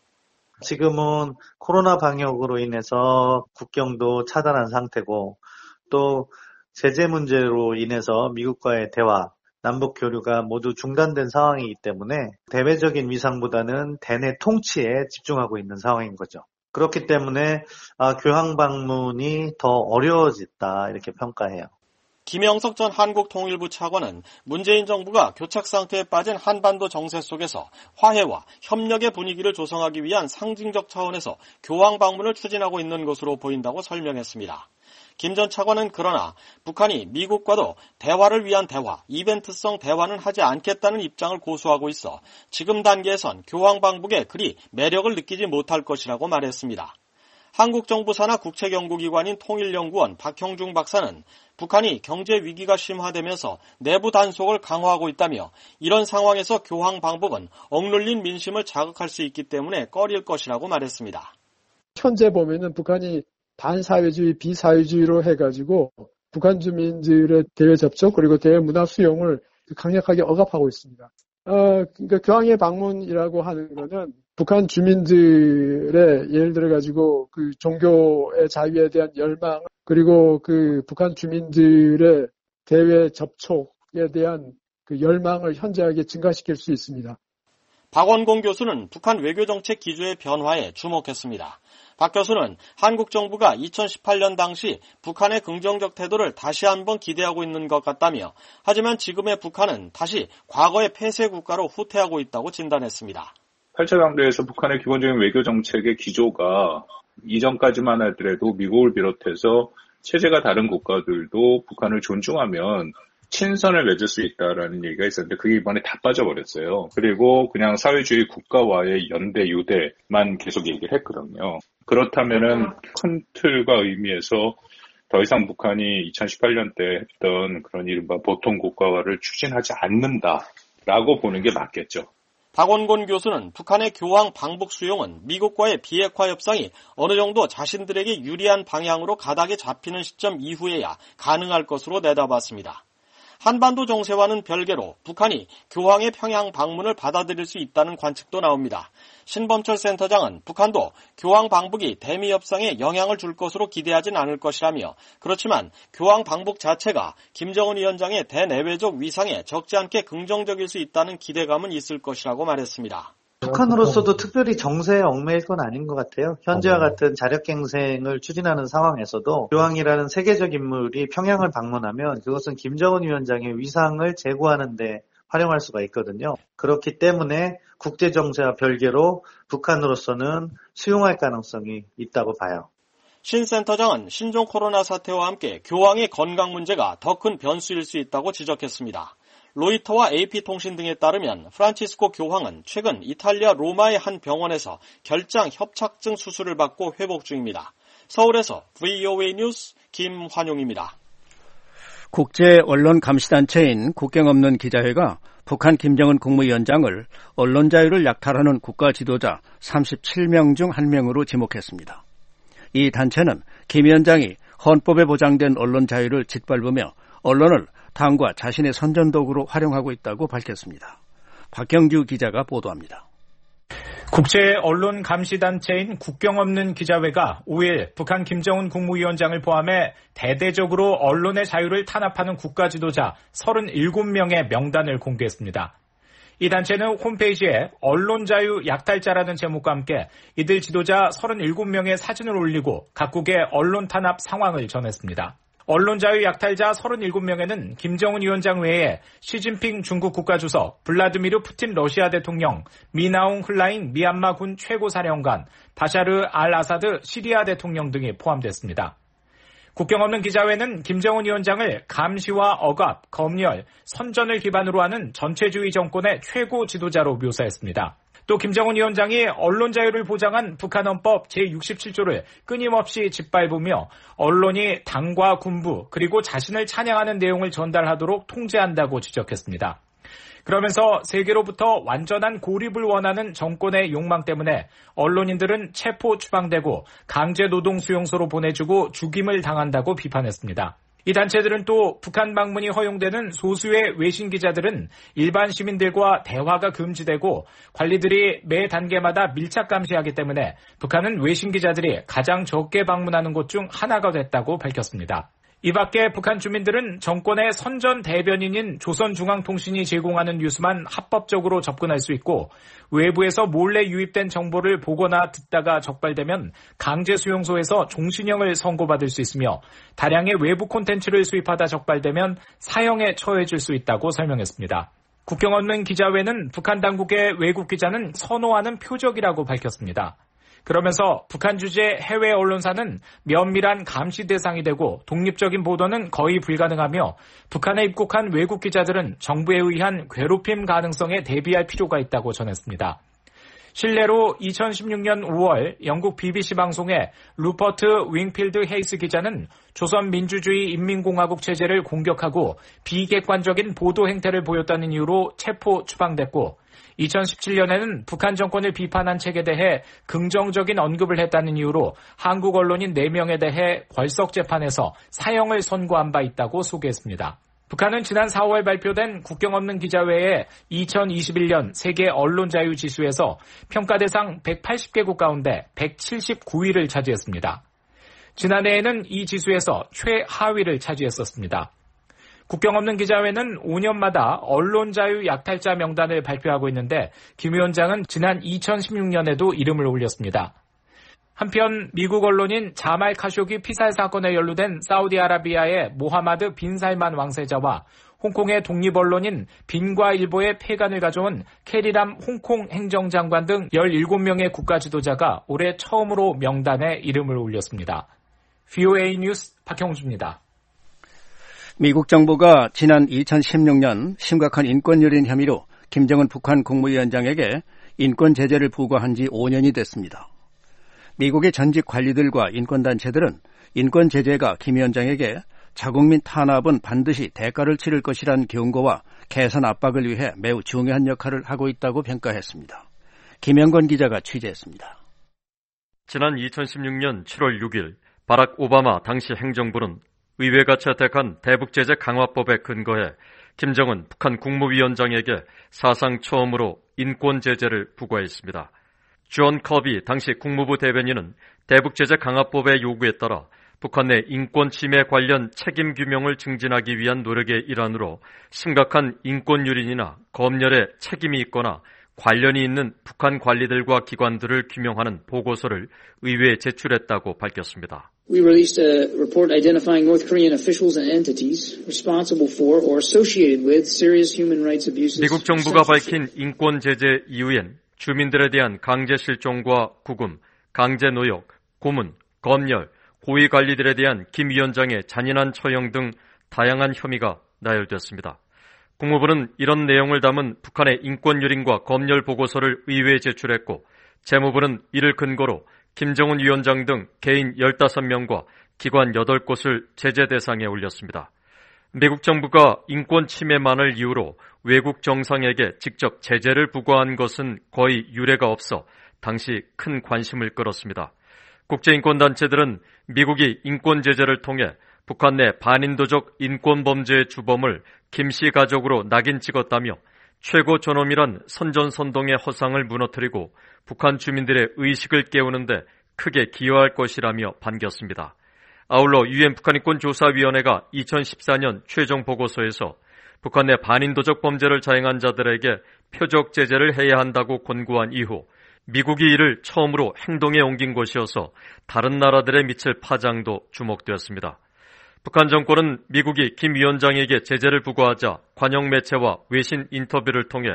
지금은 코로나 방역으로 인해서 국경도 차단한 상태고 또 제재 문제로 인해서 미국과의 대화, 남북 교류가 모두 중단된 상황이기 때문에 대외적인 위상보다는 대내 통치에 집중하고 있는 상황인 거죠. 그렇기 때문에 교황 방문이 더 어려워졌다 이렇게 평가해요. 김영석 전 한국통일부 차관은 문재인 정부가 교착 상태에 빠진 한반도 정세 속에서 화해와 협력의 분위기를 조성하기 위한 상징적 차원에서 교황 방문을 추진하고 있는 것으로 보인다고 설명했습니다. 김 전 차관은 그러나 북한이 미국과도 대화를 위한 대화, 이벤트성 대화는 하지 않겠다는 입장을 고수하고 있어 지금 단계에선 교황 방북에 그리 매력을 느끼지 못할 것이라고 말했습니다. 한국 정부 산하 국책연구기관인 통일연구원 박형중 박사는 북한이 경제 위기가 심화되면서 내부 단속을 강화하고 있다며 이런 상황에서 교황 방북은 억눌린 민심을 자극할 수 있기 때문에 꺼릴 것이라고 말했습니다. 현재 보면은 북한이 반사회주의, 비사회주의로 해가지고 북한 주민들의 대외 접촉 그리고 대외 문화 수용을 강력하게 억압하고 있습니다. 그러니까 교황의 방문이라고 하는 거는 북한 주민들의 예를 들어가지고 그 종교의 자유에 대한 열망 그리고 그 북한 주민들의 대외 접촉에 대한 그 열망을 현저하게 증가시킬 수 있습니다. 박원공 교수는 북한 외교정책 기조의 변화에 주목했습니다. 박 교수는 한국 정부가 2018년 당시 북한의 긍정적 태도를 다시 한번 기대하고 있는 것 같다며 하지만 지금의 북한은 다시 과거의 폐쇄 국가로 후퇴하고 있다고 진단했습니다. 8차 강대에서 북한의 기본적인 외교정책의 기조가 이전까지만 하더라도 미국을 비롯해서 체제가 다른 국가들도 북한을 존중하면 친선을 맺을 수 있다라는 얘기가 있었는데 그게 이번에 다 빠져버렸어요. 그리고 그냥 사회주의 국가와의 연대, 유대만 계속 얘기를 했거든요. 그렇다면은 큰 틀과 의미에서 더 이상 북한이 2018년 때 했던 그런 이른바 보통 국가화를 추진하지 않는다라고 보는 게 맞겠죠. 박원곤 교수는 북한의 교황 방북 수용은 미국과의 비핵화 협상이 어느 정도 자신들에게 유리한 방향으로 가닥에 잡히는 시점 이후에야 가능할 것으로 내다봤습니다. 한반도 정세와는 별개로 북한이 교황의 평양 방문을 받아들일 수 있다는 관측도 나옵니다. 신범철 센터장은 북한도 교황 방북이 대미 협상에 영향을 줄 것으로 기대하진 않을 것이라며, 그렇지만 교황 방북 자체가 김정은 위원장의 대내외적 위상에 적지 않게 긍정적일 수 있다는 기대감은 있을 것이라고 말했습니다. 북한으로서도 특별히 정세에 얽매일 건 아닌 것 같아요. 현재와 같은 자력갱생을 추진하는 상황에서도 교황이라는 세계적 인물이 평양을 방문하면 그것은 김정은 위원장의 위상을 제고하는 데 활용할 수가 있거든요. 그렇기 때문에 국제정세와 별개로 북한으로서는 수용할 가능성이 있다고 봐요. 신 센터장은 신종 코로나 사태와 함께 교황의 건강 문제가 더 큰 변수일 수 있다고 지적했습니다. 로이터와 AP통신 등에 따르면 프란치스코 교황은 최근 이탈리아 로마의 한 병원에서 결장 협착증 수술을 받고 회복 중입니다. 서울에서 VOA 뉴스 김환용입니다. 국제 언론 감시단체인 국경 없는 기자회가 북한 김정은 국무위원장을 언론 자유를 약탈하는 국가 지도자 37명 중 1명으로 지목했습니다. 이 단체는 김 위원장이 헌법에 보장된 언론 자유를 짓밟으며 언론을 당과 자신의 선전도구로 활용하고 있다고 밝혔습니다. 박경주 기자가 보도합니다. 국제 언론 감시단체인 국경 없는 기자회가 5일 북한 김정은 국무위원장을 포함해 대대적으로 언론의 자유를 탄압하는 국가 지도자 37명의 명단을 공개했습니다. 이 단체는 홈페이지에 언론 자유 약탈자라는 제목과 함께 이들 지도자 37명의 사진을 올리고 각국의 언론 탄압 상황을 전했습니다. 언론 자유 약탈자 37명에는 김정은 위원장 외에 시진핑 중국 국가주석, 블라디미르 푸틴 러시아 대통령, 미나웅 흘라잉 미얀마 군 최고사령관, 바샤르 알 아사드 시리아 대통령 등이 포함됐습니다. 국경 없는 기자회는 김정은 위원장을 감시와 억압, 검열, 선전을 기반으로 하는 전체주의 정권의 최고 지도자로 묘사했습니다. 또 김정은 위원장이 언론 자유를 보장한 북한 헌법 제67조를 끊임없이 짓밟으며 언론이 당과 군부 그리고 자신을 찬양하는 내용을 전달하도록 통제한다고 지적했습니다. 그러면서 세계로부터 완전한 고립을 원하는 정권의 욕망 때문에 언론인들은 체포 추방되고 강제노동 수용소로 보내주고 죽임을 당한다고 비판했습니다. 이 단체들은 또 북한 방문이 허용되는 소수의 외신 기자들은 일반 시민들과 대화가 금지되고 관리들이 매 단계마다 밀착 감시하기 때문에 북한은 외신 기자들이 가장 적게 방문하는 곳 중 하나가 됐다고 밝혔습니다. 이 밖에 북한 주민들은 정권의 선전 대변인인 조선중앙통신이 제공하는 뉴스만 합법적으로 접근할 수 있고 외부에서 몰래 유입된 정보를 보거나 듣다가 적발되면 강제 수용소에서 종신형을 선고받을 수 있으며 다량의 외부 콘텐츠를 수입하다 적발되면 사형에 처해질 수 있다고 설명했습니다. 국경 없는 기자회는 북한 당국의 외국 기자는 선호하는 표적이라고 밝혔습니다. 그러면서 북한 주재 해외 언론사는 면밀한 감시 대상이 되고 독립적인 보도는 거의 불가능하며 북한에 입국한 외국 기자들은 정부에 의한 괴롭힘 가능성에 대비할 필요가 있다고 전했습니다. 실례로 2016년 5월 영국 BBC 방송의 루퍼트 윙필드 헤이스 기자는 조선민주주의인민공화국 체제를 공격하고 비객관적인 보도 행태를 보였다는 이유로 체포 추방됐고 2017년에는 북한 정권을 비판한 책에 대해 긍정적인 언급을 했다는 이유로 한국 언론인 4명에 대해 걸석 재판에서 사형을 선고한 바 있다고 소개했습니다. 북한은 지난 4월 발표된 국경 없는 기자회의 2021년 세계 언론자유 지수에서 평가 대상 180개국 가운데 179위를 차지했습니다. 지난해에는 이 지수에서 최하위를 차지했었습니다. 국경 없는 기자회는 5년마다 언론 자유 약탈자 명단을 발표하고 있는데 김 위원장은 지난 2016년에도 이름을 올렸습니다. 한편 미국 언론인 자말 카쇼기 피살 사건에 연루된 사우디아라비아의 모하마드 빈 살만 왕세자와 홍콩의 독립언론인 빈과일보의 폐간을 가져온 캐리람 홍콩 행정장관 등 17명의 국가 지도자가 올해 처음으로 명단에 이름을 올렸습니다. VOA 뉴스 박형주입니다. 미국 정부가 지난 2016년 심각한 인권유린 혐의로 김정은 북한 국무위원장에게 인권 제재를 부과한 지 5년이 됐습니다. 미국의 전직 관리들과 인권단체들은 인권 제재가 김 위원장에게 자국민 탄압은 반드시 대가를 치를 것이란 경고와 개선 압박을 위해 매우 중요한 역할을 하고 있다고 평가했습니다. 김영건 기자가 취재했습니다. 지난 2016년 7월 6일 바락 오바마 당시 행정부는 의회가 채택한 대북제재 강화법에 근거해 김정은 북한 국무위원장에게 사상 처음으로 인권제재를 부과했습니다. 존 커비 당시 국무부 대변인은 대북제재 강화법의 요구에 따라 북한 내 인권 침해 관련 책임 규명을 증진하기 위한 노력의 일환으로 심각한 인권 유린이나 검열에 책임이 있거나 관련이 있는 북한 관리들과 기관들을 규명하는 보고서를 의회에 제출했다고 밝혔습니다. We released a report identifying North Korean officials and entities responsible for or associated with serious human rights abuses. 미국 정부가 밝힌 인권 제재 이후엔 주민들에 대한 강제 실종과 구금, 강제 노역, 고문, 검열, 고위 관리들에 대한 김 위원장의 잔인한 처형 등 다양한 혐의가 나열됐습니다. 국무부는 이런 내용을 담은 북한의 인권 유린과 검열 보고서를 의회에 제출했고 재무부는 이를 근거로 김정은 위원장 등 개인 15명과 기관 8곳을 제재 대상에 올렸습니다. 미국 정부가 인권 침해만을 이유로 외국 정상에게 직접 제재를 부과한 것은 거의 유례가 없어 당시 큰 관심을 끌었습니다. 국제인권단체들은 미국이 인권 제재를 통해 북한 내 반인도적 인권범죄의 주범을 김씨 가족으로 낙인 찍었다며 최고 존엄이란 선전선동의 허상을 무너뜨리고 북한 주민들의 의식을 깨우는데 크게 기여할 것이라며 반겼습니다. 아울러 유엔 북한인권조사위원회가 2014년 최종 보고서에서 북한 내 반인도적 범죄를 자행한 자들에게 표적 제재를 해야 한다고 권고한 이후 미국이 이를 처음으로 행동에 옮긴 것이어서 다른 나라들에 미칠 파장도 주목되었습니다. 북한 정권은 미국이 김 위원장에게 제재를 부과하자 관영 매체와 외신 인터뷰를 통해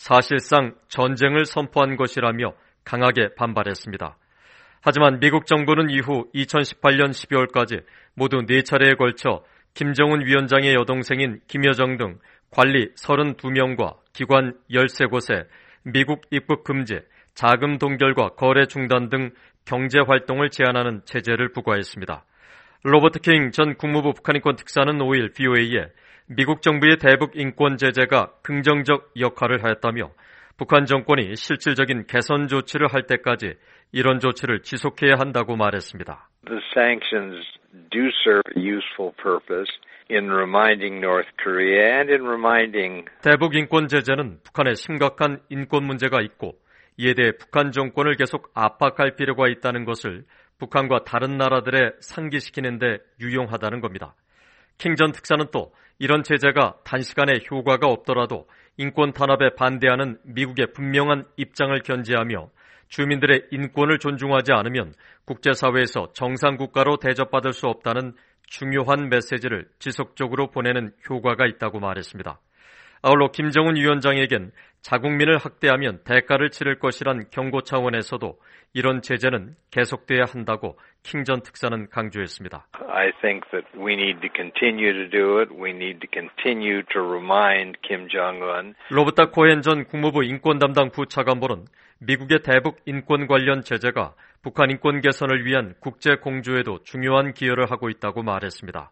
사실상 전쟁을 선포한 것이라며 강하게 반발했습니다. 하지만 미국 정부는 이후 2018년 12월까지 모두 4차례에 걸쳐 김정은 위원장의 여동생인 김여정 등 관리 32명과 기관 13곳에 미국 입국 금지, 자금 동결과 거래 중단 등 경제 활동을 제한하는 제재를 부과했습니다. 로버트 킹 전 국무부 북한인권 특사는 5일 VOA에 미국 정부의 대북 인권 제재가 긍정적 역할을 하였다며 북한 정권이 실질적인 개선 조치를 할 때까지 이런 조치를 지속해야 한다고 말했습니다. The sanctions do serve a useful purpose in reminding North Korea and in reminding 대북 인권 제재는 북한에 심각한 인권 문제가 있고 이에 대해 북한 정권을 계속 압박할 필요가 있다는 것을 북한과 다른 나라들에 상기시키는 데 유용하다는 겁니다. 킹 전 특사는 또 이런 제재가 단시간에 효과가 없더라도 인권 탄압에 반대하는 미국의 분명한 입장을 견지하며 주민들의 인권을 존중하지 않으면 국제사회에서 정상국가로 대접받을 수 없다는 중요한 메시지를 지속적으로 보내는 효과가 있다고 말했습니다. 아울러 김정은 위원장에겐 자국민을 학대하면 대가를 치를 것이란 경고 차원에서도 이런 제재는 계속돼야 한다고 킹 전 특사는 강조했습니다. I think that we need to continue to do it. We need to continue to remind Kim Jong-un. 로버트 코헨 전 국무부 인권 담당 부차관보는 미국의 대북 인권 관련 제재가 북한 인권 개선을 위한 국제 공조에도 중요한 기여를 하고 있다고 말했습니다.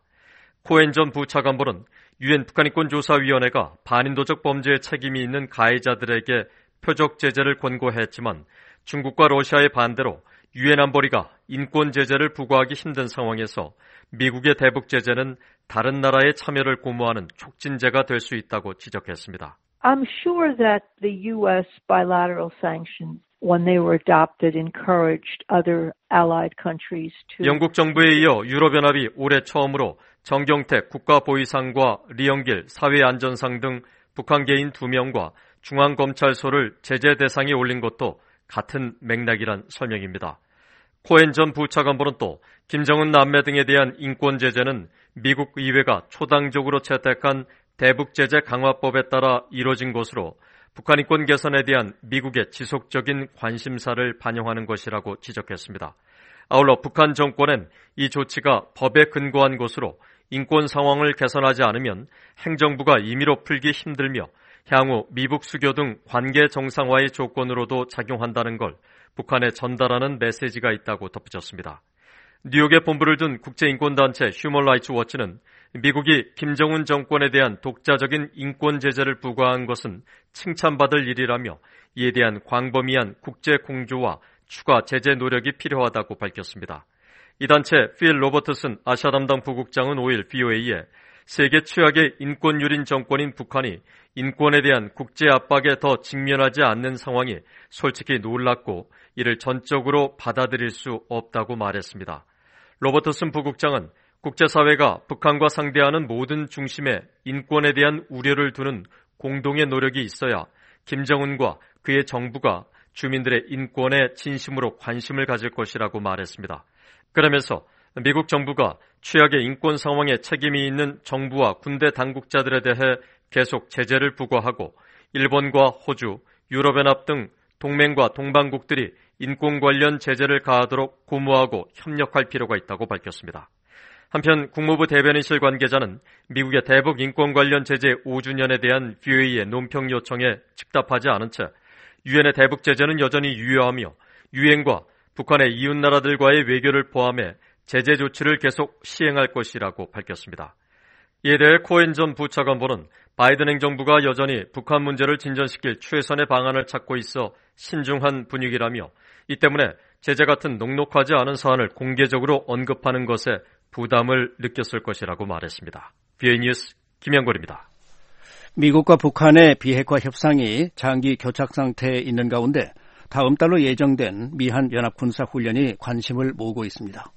코헨 전 부차관보는 유엔 북한인권조사위원회가 반인도적 범죄에 책임이 있는 가해자들에게 표적 제재를 권고했지만 중국과 러시아의 반대로 유엔 안보리가 인권 제재를 부과하기 힘든 상황에서 미국의 대북 제재는 다른 나라의 참여를 고무하는 촉진제가 될 수 있다고 지적했습니다. I'm sure that the U.S. bilateral sanctions, when they were adopted, encouraged other allied countries to. 영국 정부에 이어 유럽연합이 올해 처음으로 정경택 국가보위상과 리영길 사회안전상 등 북한계인 2명과 중앙검찰소를 제재 대상에 올린 것도 같은 맥락이란 설명입니다. 코헨 전 부차관보는 또 김정은 남매 등에 대한 인권 제재는 미국 의회가 초당적으로 채택한 대북제재 강화법에 따라 이뤄진 것으로 북한 인권 개선에 대한 미국의 지속적인 관심사를 반영하는 것이라고 지적했습니다. 아울러 북한 정권은 이 조치가 법에 근거한 것으로 인권 상황을 개선하지 않으면 행정부가 임의로 풀기 힘들며 향후 미북 수교 등 관계 정상화의 조건으로도 작용한다는 걸 북한에 전달하는 메시지가 있다고 덧붙였습니다. 뉴욕에 본부를 둔 국제인권단체 휴먼 라이츠 워치는 미국이 김정은 정권에 대한 독자적인 인권 제재를 부과한 것은 칭찬받을 일이라며 이에 대한 광범위한 국제 공조와 추가 제재 노력이 필요하다고 밝혔습니다. 이 단체 필 로버트슨 아시아 담당 부국장은 5일 VOA에 세계 최악의 인권유린 정권인 북한이 인권에 대한 국제 압박에 더 직면하지 않는 상황이 솔직히 놀랍고 이를 전적으로 받아들일 수 없다고 말했습니다. 로버트슨 부국장은 국제사회가 북한과 상대하는 모든 중심에 인권에 대한 우려를 두는 공동의 노력이 있어야 김정은과 그의 정부가 주민들의 인권에 진심으로 관심을 가질 것이라고 말했습니다. 그러면서 미국 정부가 최악의 인권 상황에 책임이 있는 정부와 군대 당국자들에 대해 계속 제재를 부과하고 일본과 호주, 유럽연합 등 동맹과 동반국들이 인권 관련 제재를 가하도록 고무하고 협력할 필요가 있다고 밝혔습니다. 한편 국무부 대변인실 관계자는 미국의 대북 인권 관련 제재 5주년에 대한 VOA의 논평 요청에 즉답하지 않은 채 유엔의 대북 제재는 여전히 유효하며 유엔과 북한의 이웃나라들과의 외교를 포함해 제재 조치를 계속 시행할 것이라고 밝혔습니다. 이에 대해 코엔 전 부차관보는 바이든 행정부가 여전히 북한 문제를 진전시킬 최선의 방안을 찾고 있어 신중한 분위기라며 이 때문에 제재 같은 녹록하지 않은 사안을 공개적으로 언급하는 것에 부담을 느꼈을 것이라고 말했습니다. VOA 뉴스 김영걸입니다. 미국과 북한의 비핵화 협상이 장기 교착 상태에 있는 가운데 다음 달로 예정된 미한 연합군사훈련이 관심을 모으고 있습니다.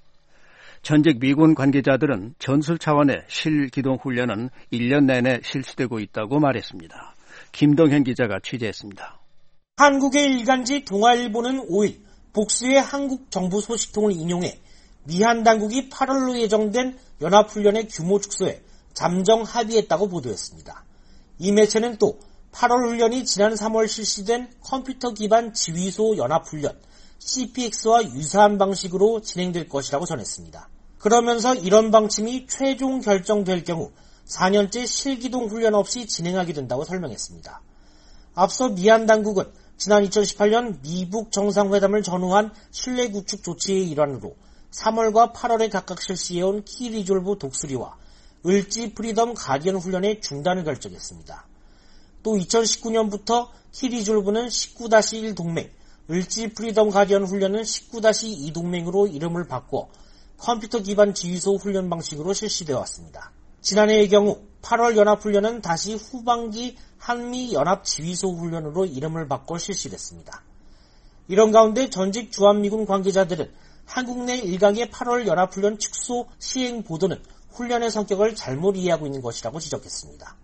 전직 미군 관계자들은 전술 차원의 실기동 훈련은 1년 내내 실시되고 있다고 말했습니다. 김동현 기자가 취재했습니다. 한국의 일간지 동아일보는 5일 복수의 한국 정부 소식통을 인용해 미한 당국이 8월로 예정된 연합훈련의 규모 축소에 잠정 합의했다고 보도했습니다. 이 매체는 또 8월 훈련이 지난 3월 실시된 컴퓨터 기반 지휘소 연합훈련 CPX와 유사한 방식으로 진행될 것이라고 전했습니다. 그러면서 이런 방침이 최종 결정될 경우 4년째 실기동 훈련 없이 진행하게 된다고 설명했습니다. 앞서 미한 당국은 지난 2018년 미북 정상회담을 전후한 신뢰 구축 조치의 일환으로 3월과 8월에 각각 실시해온 키리졸브 독수리와 을지 프리덤 가디언 훈련의 중단을 결정했습니다. 또 2019년부터 키리졸브는 19-1 동맹, 을지 프리덤 가디언 훈련은 19-2 동맹으로 이름을 바꿔 컴퓨터 기반 지휘소 훈련 방식으로 실시되어 왔습니다. 지난해의 경우 8월 연합훈련은 다시 후반기 한미연합지휘소 훈련으로 이름을 바꿔 실시됐습니다. 이런 가운데 전직 주한미군 관계자들은 한국 내 일각의 8월 연합훈련 축소 시행 보도는 훈련의 성격을 잘못 이해하고 있는 것이라고 지적했습니다.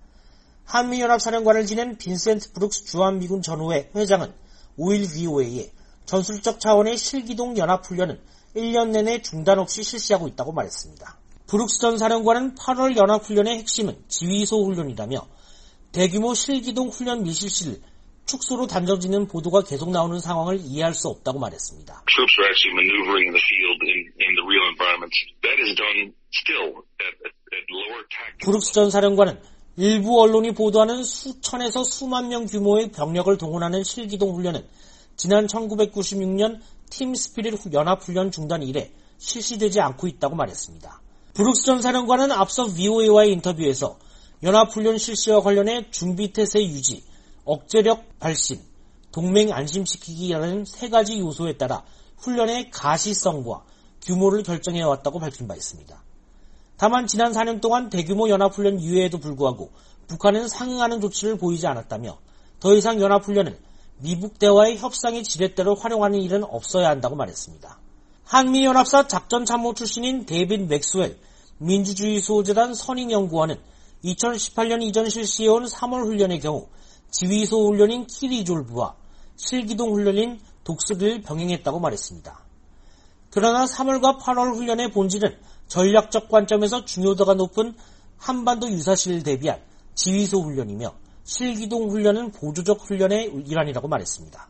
한미연합사령관을 지낸 빈센트 브룩스 주한미군 전후회 회장은 5일 VOA에 전술적 차원의 실기동 연합훈련은 1년 내내 중단 없이 실시하고 있다고 말했습니다. 브룩스 전 사령관은 8월 연합훈련의 핵심은 지휘소 훈련이라며 대규모 실기동 훈련 미실시를 축소로 단정짓는 보도가 계속 나오는 상황을 이해할 수 없다고 말했습니다. Troops are actually maneuvering in the field in the real environment. That is done still at lower tactical. 브룩스 전 사령관은 일부 언론이 보도하는 수천에서 수만 명 규모의 병력을 동원하는 실기동 훈련은 지난 1996년 팀 스피릿 연합훈련 중단 이래 실시되지 않고 있다고 말했습니다. 브룩스 전 사령관은 앞서 VOA와의 인터뷰에서 연합훈련 실시와 관련해 준비태세 유지, 억제력 발신, 동맹 안심시키기라는 세 가지 요소에 따라 훈련의 가시성과 규모를 결정해왔다고 밝힌 바 있습니다. 다만 지난 4년 동안 대규모 연합훈련 유예에도 불구하고 북한은 상응하는 조치를 보이지 않았다며 더 이상 연합훈련은 미북 대화의 협상의 지렛대로 활용하는 일은 없어야 한다고 말했습니다. 한미연합사 작전참모 출신인 데이빗 맥스웰 민주주의수호재단 선임연구원은 2018년 이전 실시해온 3월 훈련의 경우 지휘소 훈련인 키리졸브와 실기동 훈련인 독수리를 병행했다고 말했습니다. 그러나 3월과 8월 훈련의 본질은 전략적 관점에서 중요도가 높은 한반도 유사시를 대비한 지휘소 훈련이며 실기동 훈련은 보조적 훈련의 일환이라고 말했습니다.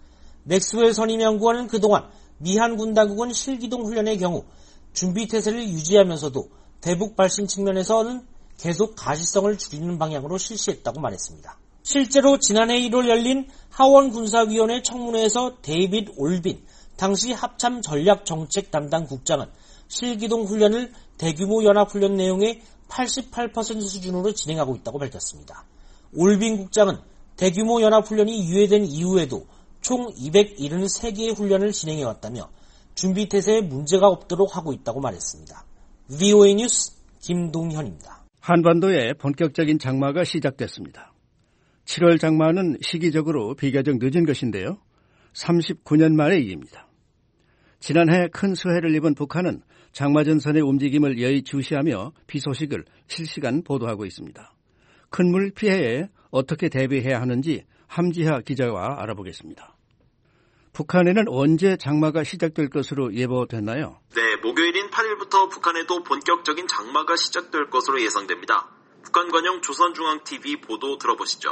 맥스웰 선임연구원은 그동안 미한 군 당국은 실기동 훈련의 경우 준비태세를 유지하면서도 대북 발신 측면에서는 계속 가시성을 줄이는 방향으로 실시했다고 말했습니다. 실제로 지난해 1월 열린 하원군사위원회 청문회에서 데이빗 올빈 당시 합참 전략정책 담당 국장은 실기동 훈련을 대규모 연합훈련 내용의 88% 수준으로 진행하고 있다고 밝혔습니다. 올빈 국장은 대규모 연합훈련이 유예된 이후에도 총 273개의 훈련을 진행해왔다며 준비태세에 문제가 없도록 하고 있다고 말했습니다. VOA 뉴스 김동현입니다. 한반도에 본격적인 장마가 시작됐습니다. 7월 장마는 시기적으로 비교적 늦은 것인데요. 39년 만의 일입니다. 지난해 큰 수해를 입은 북한은 장마전선의 움직임을 예의주시하며 비 소식을 실시간 보도하고 있습니다. 큰 물 피해에 어떻게 대비해야 하는지 함지하 기자와 알아보겠습니다. 북한에는 언제 장마가 시작될 것으로 예보됐나요? 네, 목요일인 8일부터 북한에도 본격적인 장마가 시작될 것으로 예상됩니다. 북한 관영 조선중앙TV 보도 들어보시죠.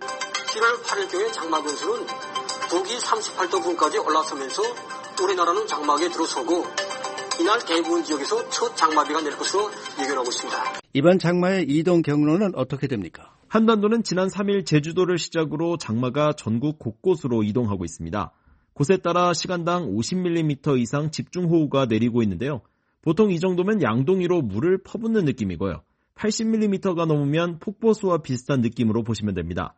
7월 8일경에 장마 분수는 북위 38도분까지 올라서면서 우리나라는 장마에 들어서고 이날 대부분 지역에서 첫 장마비가 낼 것으로 예견하고 있습니다. 이번 장마의 이동 경로는 어떻게 됩니까? 한반도는 지난 3일 제주도를 시작으로 장마가 전국 곳곳으로 이동하고 있습니다. 곳에 따라 시간당 50mm 이상 집중호우가 내리고 있는데요. 보통 이 정도면 양동이로 물을 퍼붓는 느낌이고요. 80mm가 넘으면 폭포수와 비슷한 느낌으로 보시면 됩니다.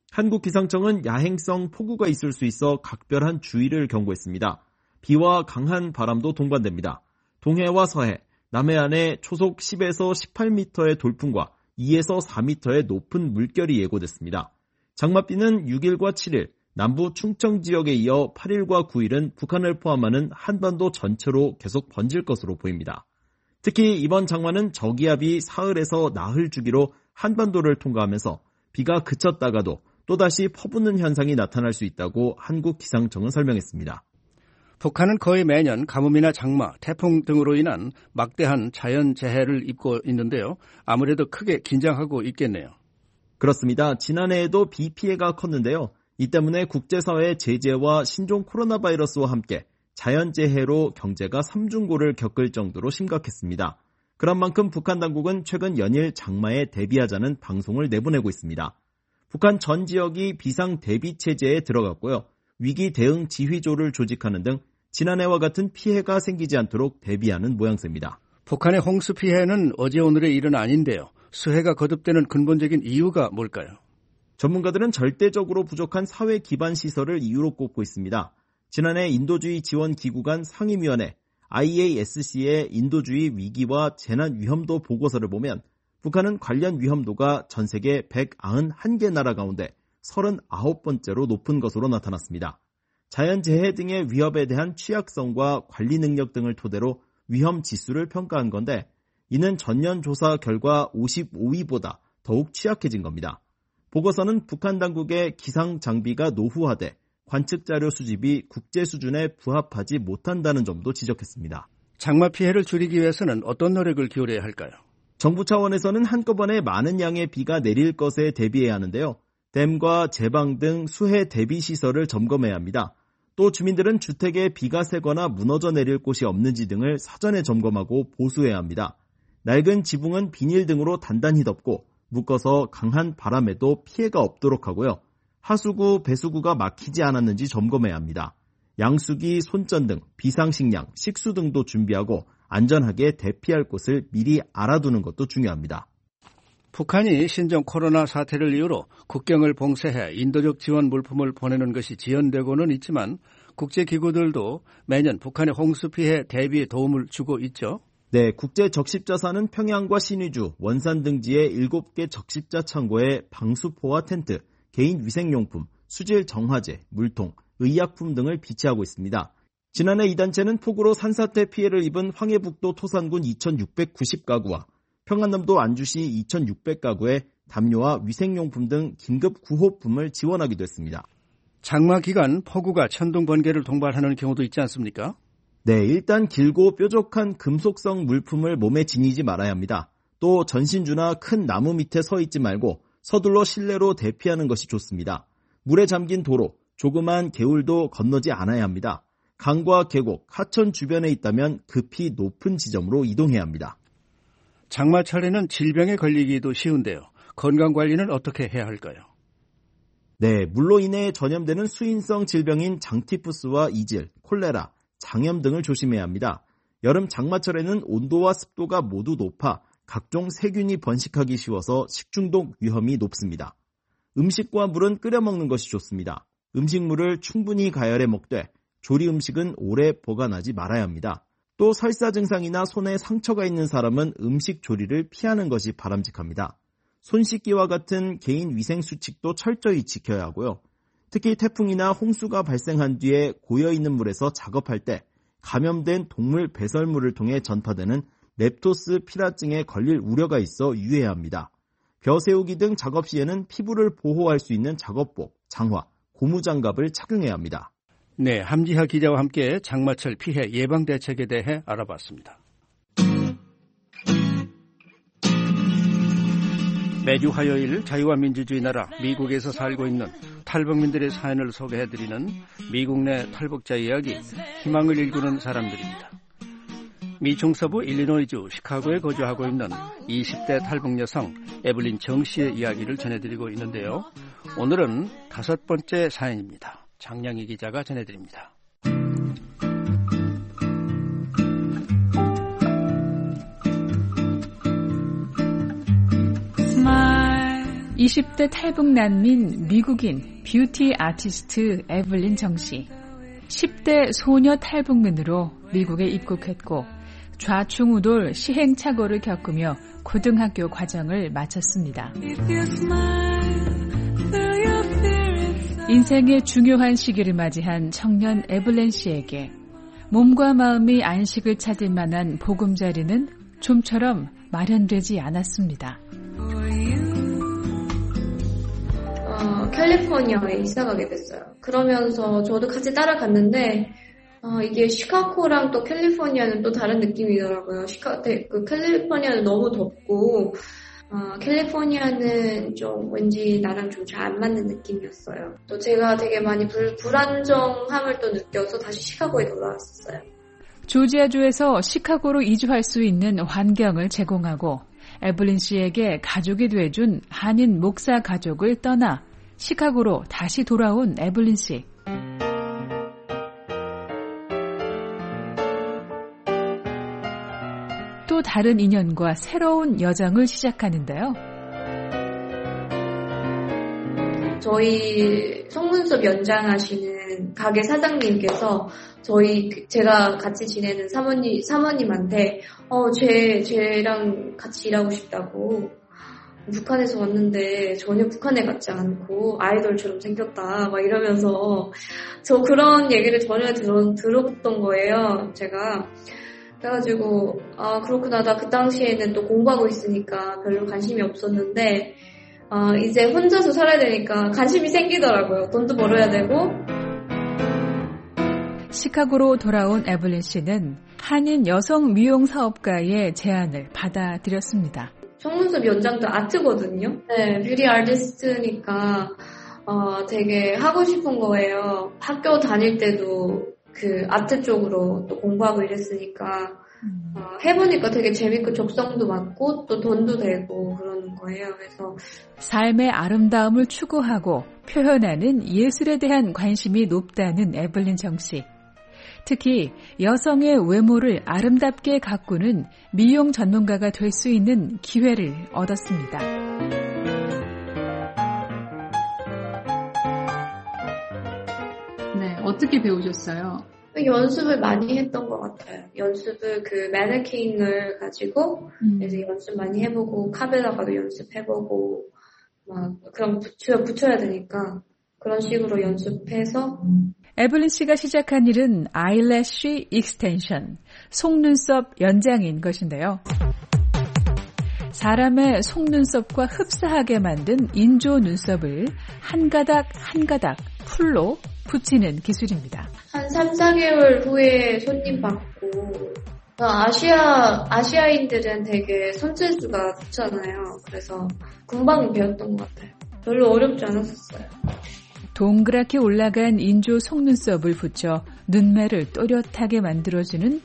한국기상청은 야행성 폭우가 있을 수 있어 각별한 주의를 경고했습니다. 비와 강한 바람도 동반됩니다. 동해와 서해, 남해안에 초속 10에서 18m의 돌풍과 2에서 4m의 높은 물결이 예고됐습니다. 장맛비는 6일과 7일, 남부 충청 지역에 이어 8일과 9일은 북한을 포함하는 한반도 전체로 계속 번질 것으로 보입니다. 특히 이번 장마는 저기압이 사흘에서 나흘 주기로 한반도를 통과하면서 비가 그쳤다가도 또다시 퍼붓는 현상이 나타날 수 있다고 한국기상청은 설명했습니다. 북한은 거의 매년 가뭄이나 장마, 태풍 등으로 인한 막대한 자연재해를 입고 있는데요. 아무래도 크게 긴장하고 있겠네요. 그렇습니다. 지난해에도 비 피해가 컸는데요. 이 때문에 국제사회의 제재와 신종 코로나 바이러스와 함께 자연재해로 경제가 삼중고를 겪을 정도로 심각했습니다. 그런 만큼 북한 당국은 최근 연일 장마에 대비하자는 방송을 내보내고 있습니다. 북한 전 지역이 비상 대비 체제에 들어갔고요. 위기 대응 지휘조를 조직하는 등 지난해와 같은 피해가 생기지 않도록 대비하는 모양새입니다. 북한의 홍수 피해는 어제 오늘의 일은 아닌데요. 수해가 거듭되는 근본적인 이유가 뭘까요? 전문가들은 절대적으로 부족한 사회 기반 시설을 이유로 꼽고 있습니다. 지난해 인도주의 지원 기구 간 상임위원회 IASC의 인도주의 위기와 재난 위험도 보고서를 보면 북한은 관련 위험도가 전 세계 191개 나라 가운데 39번째로 높은 것으로 나타났습니다. 자연재해 등의 위협에 대한 취약성과 관리 능력 등을 토대로 위험 지수를 평가한 건데 이는 전년 조사 결과 55위보다 더욱 취약해진 겁니다. 보고서는 북한 당국의 기상 장비가 노후화돼 관측 자료 수집이 국제 수준에 부합하지 못한다는 점도 지적했습니다. 장마 피해를 줄이기 위해서는 어떤 노력을 기울여야 할까요? 정부 차원에서는 한꺼번에 많은 양의 비가 내릴 것에 대비해야 하는데요. 댐과 제방 등 수해 대비 시설을 점검해야 합니다. 또 주민들은 주택에 비가 새거나 무너져 내릴 곳이 없는지 등을 사전에 점검하고 보수해야 합니다. 낡은 지붕은 비닐 등으로 단단히 덮고 묶어서 강한 바람에도 피해가 없도록 하고요. 하수구, 배수구가 막히지 않았는지 점검해야 합니다. 양수기, 손전 등 비상식량, 식수 등도 준비하고 안전하게 대피할 곳을 미리 알아두는 것도 중요합니다. 북한이 신종 코로나 사태를 이유로 국경을 봉쇄해 인도적 지원 물품을 보내는 것이 지연되고는 있지만 국제기구들도 매년 북한의 홍수 피해 대비에 도움을 주고 있죠. 네, 국제적십자사는 평양과 신의주, 원산 등지의 7개 적십자 창고에 방수포와 텐트, 개인 위생용품, 수질 정화제, 물통, 의약품 등을 비치하고 있습니다. 지난해 이 단체는 폭우로 산사태 피해를 입은 황해북도 토산군 2,690가구와 평안남도 안주시 2,600가구에 담요와 위생용품 등 긴급 구호품을 지원하기도 했습니다. 장마 기간 폭우가 천둥 번개를 동반하는 경우도 있지 않습니까? 네, 일단 길고 뾰족한 금속성 물품을 몸에 지니지 말아야 합니다. 또 전신주나 큰 나무 밑에 서 있지 말고 서둘러 실내로 대피하는 것이 좋습니다. 물에 잠긴 도로, 조그만 개울도 건너지 않아야 합니다. 강과 계곡, 하천 주변에 있다면 급히 높은 지점으로 이동해야 합니다. 장마철에는 질병에 걸리기도 쉬운데요. 건강관리는 어떻게 해야 할까요? 네, 물로 인해 전염되는 수인성 질병인 장티푸스와 이질, 콜레라, 장염 등을 조심해야 합니다. 여름 장마철에는 온도와 습도가 모두 높아 각종 세균이 번식하기 쉬워서 식중독 위험이 높습니다. 음식과 물은 끓여 먹는 것이 좋습니다. 음식물을 충분히 가열해 먹되 조리 음식은 오래 보관하지 말아야 합니다. 또 설사 증상이나 손에 상처가 있는 사람은 음식 조리를 피하는 것이 바람직합니다. 손 씻기와 같은 개인 위생 수칙도 철저히 지켜야 하고요. 특히 태풍이나 홍수가 발생한 뒤에 고여있는 물에서 작업할 때 감염된 동물 배설물을 통해 전파되는 렙토스피라증에 걸릴 우려가 있어 유의해야 합니다. 벼 세우기 등 작업 시에는 피부를 보호할 수 있는 작업복, 장화, 고무장갑을 착용해야 합니다. 네, 함지하 기자와 함께 장마철 피해 예방 대책에 대해 알아봤습니다. 매주 화요일 자유와 민주주의 나라 미국에서 살고 있는 탈북민들의 사연을 소개해드리는 미국 내 탈북자 이야기, 희망을 일구는 사람들입니다. 미 중서부 일리노이주 시카고에 거주하고 있는 20대 탈북 여성 에블린 정 씨의 이야기를 전해드리고 있는데요. 오늘은 5번째 사연입니다. 장량희 기자가 전해드립니다. 20대 탈북 난민 미국인 뷰티 아티스트 에블린 정 씨. 10대 소녀 탈북민으로 미국에 입국했고 좌충우돌 시행착오를 겪으며 고등학교 과정을 마쳤습니다. 인생의 중요한 시기를 맞이한 청년 에블린 씨에게 몸과 마음이 안식을 찾을 만한 보금자리는 좀처럼 마련되지 않았습니다. 캘리포니아에 이사가게 됐어요. 그러면서 저도 같이 따라갔는데 이게 시카고랑 또 캘리포니아는 또 다른 느낌이더라고요. 캘리포니아는 너무 덥고 캘리포니아는 좀 왠지 나랑 좀 잘 안 맞는 느낌이었어요. 또 제가 되게 많이 불안정함을 또 느껴서 다시 시카고에 돌아왔었어요. 조지아주에서 시카고로 이주할 수 있는 환경을 제공하고 에블린 씨에게 가족이 돼준 한인 목사 가족을 떠나 시카고로 다시 돌아온 에블린 씨. 또 다른 인연과 새로운 여정을 시작하는데요. 저희 속눈썹 연장하시는 가게 사장님께서 제가 같이 지내는 사모님한테 쟤랑 같이 일하고 싶다고, 북한에서 왔는데 전혀 북한에 같지 않고 아이돌처럼 생겼다 막 이러면서 저 그런 얘기를 전혀 들었던 거예요. 제가 그래가지고 그렇구나, 나 그 당시에는 또 공부하고 있으니까 별로 관심이 없었는데 이제 혼자서 살아야 되니까 관심이 생기더라고요. 돈도 벌어야 되고. 시카고로 돌아온 에블린 씨는 한인 여성 미용 사업가의 제안을 받아들였습니다. 속눈썹 연장도 아트거든요. 네, 뷰티 아티스트니까 되게 하고 싶은 거예요. 학교 다닐 때도 그 아트 쪽으로 또 공부하고 이랬으니까 해보니까 되게 재밌고 적성도 맞고 또 돈도 되고 그러는 거예요. 그래서 삶의 아름다움을 추구하고 표현하는 예술에 대한 관심이 높다는 에블린 정 씨. 특히 여성의 외모를 아름답게 가꾸는 미용 전문가가 될 수 있는 기회를 얻었습니다. 네, 어떻게 배우셨어요? 연습을 많이 했던 것 같아요. 연습을 매네킹을 가지고 그래서 연습 많이 해보고 카메라가도 연습해보고 막 그럼 붙여야 되니까 그런 식으로 연습해서. 에블린 씨가 시작한 일은 아이래쉬 익스텐션, 속눈썹 연장인 것인데요. 사람의 속눈썹과 흡사하게 만든 인조 눈썹을 한 가닥 한 가닥 풀로 붙이는 기술입니다. 한 3-4개월 후에 손님 받고, 아시아인들은 되게 손재주가 좋잖아요. 그래서 금방 배웠던 것 같아요. 별로 어렵지 않았었어요. 동그랗게 올라간 인조 속눈썹을 붙여 눈매를 또렷하게 만들어주는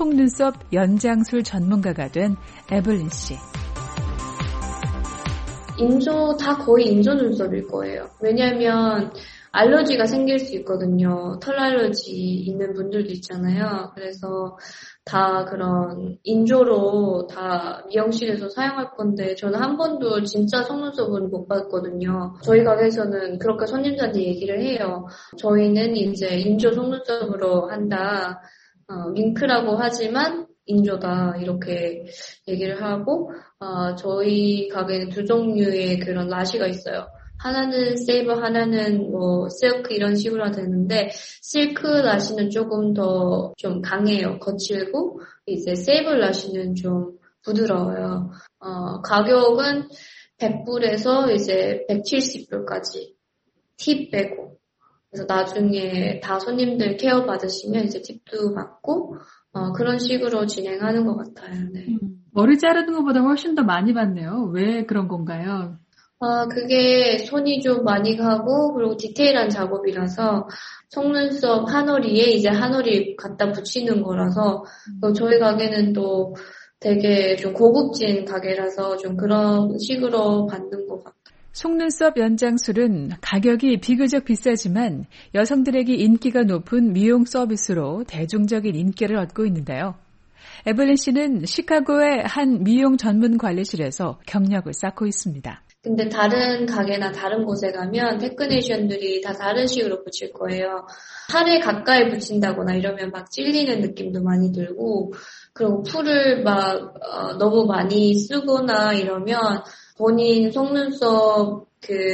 속눈썹 연장술 전문가가 된 에블린 씨. 다 거의 인조 눈썹일 거예요. 왜냐면 알러지가 생길 수 있거든요. 털 알러지 있는 분들도 있잖아요. 그래서 다 그런 인조로 다 미용실에서 사용할 건데 저는 한 번도 진짜 속눈썹은 못 봤거든요. 저희 가게에서는 그렇게 손님들한테 얘기를 해요. 저희는 이제 인조 속눈썹으로 한다. 윙크라고 하지만 인조다 이렇게 얘기를 하고 저희 가게는 두 종류의 그런 라시가 있어요. 하나는 세이버, 하나는 뭐 실크 이런 식으로 되는데 실크 라시는 조금 더 좀 강해요. 거칠고 이제 세이버 라시는 좀 부드러워요. 가격은 100불에서 이제 170불까지 팁 빼고. 그래서 나중에 다 손님들 케어 받으시면 이제 팁도 받고 그런 식으로 진행하는 것 같아요. 네. 머리 자르는 것보다 훨씬 더 많이 받네요. 왜 그런 건가요? 그게 손이 좀 많이 가고, 그리고 디테일한 작업이라서, 속눈썹 한 올리에 이제 한 올리 갖다 붙이는 거라서, 저희 가게는 또 되게 좀 고급진 가게라서 좀 그런 식으로 받는 것 같아요. 속눈썹 연장술은 가격이 비교적 비싸지만 여성들에게 인기가 높은 미용 서비스로 대중적인 인기를 얻고 있는데요. 에블린 씨는 시카고의 한 미용 전문 관리실에서 경력을 쌓고 있습니다. 근데 다른 가게나 다른 곳에 가면 테크니션들이 다 다른 식으로 붙일 거예요. 팔에 가까이 붙인다거나 이러면 막 찔리는 느낌도 많이 들고, 그리고 풀을 막 너무 많이 쓰거나 이러면 본인 속눈썹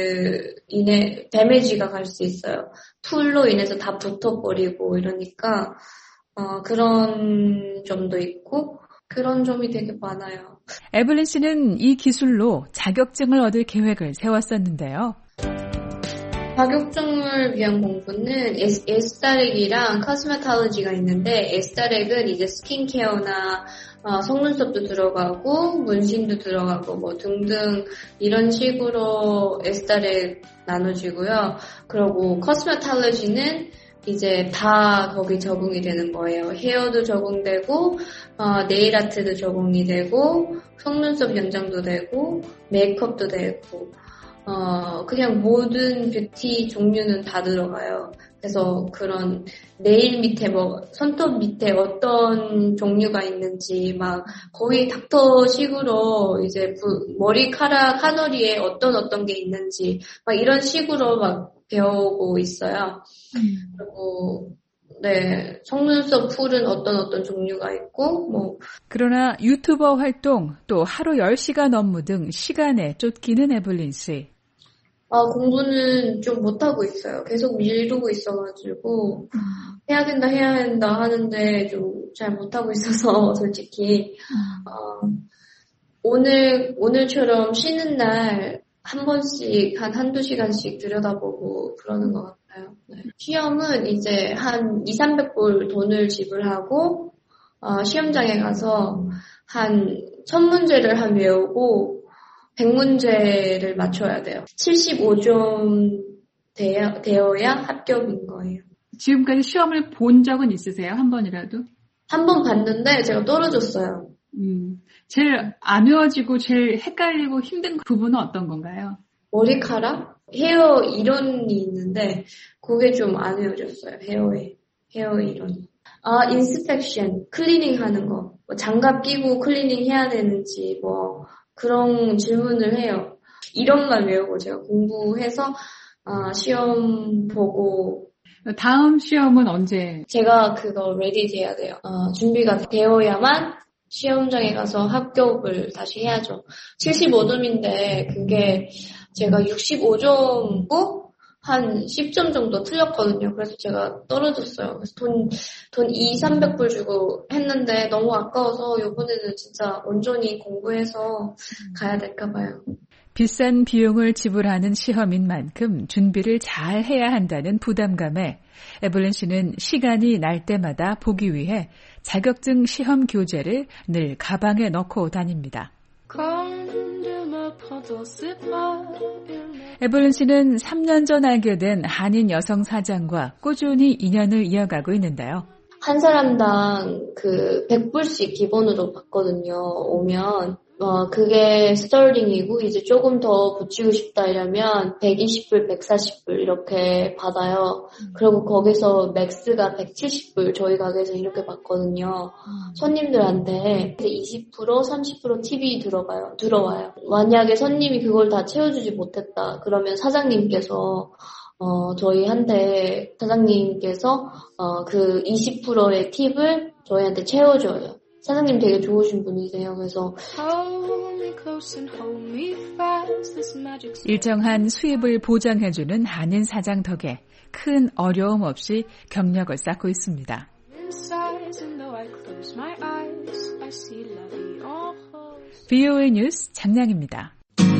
데미지가 갈 수 있어요. 풀로 인해서 다 붙어버리고 이러니까 그런 점도 있고 그런 점이 되게 많아요. 에블린 씨는 이 기술로 자격증을 얻을 계획을 세웠었는데요. 자격증을 위한 공부는 에스타렉이랑 코스메톨로지가 있는데 에스타렉은 이제 스킨케어나 속눈썹도 들어가고 문신도 들어가고 뭐 등등 이런 식으로 에스타렉 나눠지고요. 그리고 코스메톨로지는 이제 다 거기 적응이 되는 거예요. 헤어도 적응되고 네일 아트도 적응이 되고 속눈썹 연장도 되고 메이크업도 되고 그냥 모든 뷰티 종류는 다 들어가요. 그래서 그런 네일 밑에 손톱 밑에 어떤 종류가 있는지 막 거의 닥터식으로 이제 머리카락 한 올리에 어떤 게 있는지 막 이런 식으로 막 배우고 있어요. 그리고 네, 속눈썹 풀은 어떤 종류가 있고 그러나 유튜버 활동 또 하루 10시간 업무 등 시간에 쫓기는 에블린 씨. 공부는 좀 못하고 있어요. 계속 미루고 있어가지고 해야 된다 하는데 좀 잘 못하고 있어서 솔직히 오늘처럼 쉬는 날 한 번씩 한두 시간씩 들여다보고 그러는 것 같아요. 네. 시험은 이제 한 200-300불 돈을 지불하고 시험장에 가서 한 1000문제를 외우고 100문제를 맞춰야 돼요. 75점 되어야 합격인 거예요. 지금까지 시험을 본 적은 있으세요? 한 번이라도? 한 번 봤는데 제가 떨어졌어요. 제일 안 외워지고 제일 헷갈리고 힘든 부분은 어떤 건가요? 머리카락? 헤어 이론이 있는데 그게 좀 안 외워졌어요. 헤어 이론이. 인스펙션, 클리닝 하는 거. 장갑 끼고 클리닝 해야 되는지 그런 질문을 해요. 이론만 외우고 제가 공부해서 시험 보고. 다음 시험은 언제? 제가 그거 레디 돼야 돼요. 준비가 되어야만 시험장에 가서 합격을 다시 해야죠. 75점인데 그게 제가 65점고 한 10점 정도 틀렸거든요. 그래서 제가 떨어졌어요. 그래서 돈 200-300불 주고 했는데 너무 아까워서 이번에는 진짜 온전히 공부해서 가야 될까 봐요. 비싼 비용을 지불하는 시험인 만큼 준비를 잘 해야 한다는 부담감에 에블린 씨는 시간이 날 때마다 보기 위해 자격증 시험 교재를 늘 가방에 넣고 다닙니다. 에블린 씨는 3년 전 알게 된 한인 여성 사장과 꾸준히 인연을 이어가고 있는데요. 한 사람당 100불씩 기본으로 받거든요. 오면. 그게 스털링이고 이제 조금 더 붙이고 싶다 이러면 120불, 140불 이렇게 받아요. 그리고 거기서 맥스가 170불 저희 가게에서 이렇게 받거든요. 손님들한테 20%, 30% 팁이 들어와요. 만약에 손님이 그걸 다 채워주지 못했다 그러면 사장님께서 사장님께서 그 20%의 팁을 저희한테 채워줘요. 사장님 되게 좋으신 분이세요. 그래서 일정한 수입을 보장해주는 한인 사장 덕에 큰 어려움 없이 경력을 쌓고 있습니다. VOA 뉴스 장량입니다.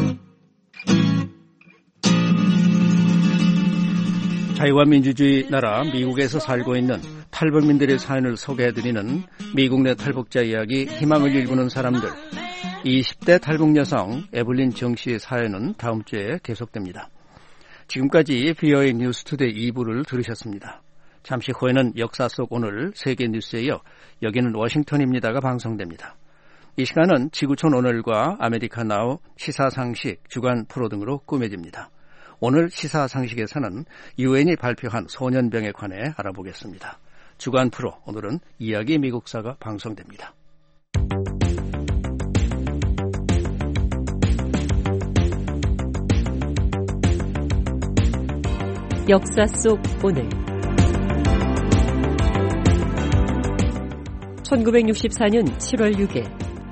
자유와 민주주의 나라 미국에서 살고 있는 탈북민들의 사연을 소개해드리는 미국 내 탈북자 이야기 희망을 일구는 사람들. 20대 탈북 여성 에블린 정 씨의 사연은 다음 주에 계속됩니다. 지금까지 VOA 뉴스투데이 2부를 들으셨습니다. 잠시 후에는 역사 속 오늘 세계 뉴스에 이어 여기는 워싱턴입니다가 방송됩니다. 이 시간은 지구촌 오늘과 아메리카 나우 시사상식 주간 프로 등으로 꾸며집니다. 오늘 시사상식에서는 유엔이 발표한 소년병에 관해 알아보겠습니다. 주간 프로, 오늘은 이야기 미국사가 방송됩니다. 역사 속 오늘 1964년 7월 6일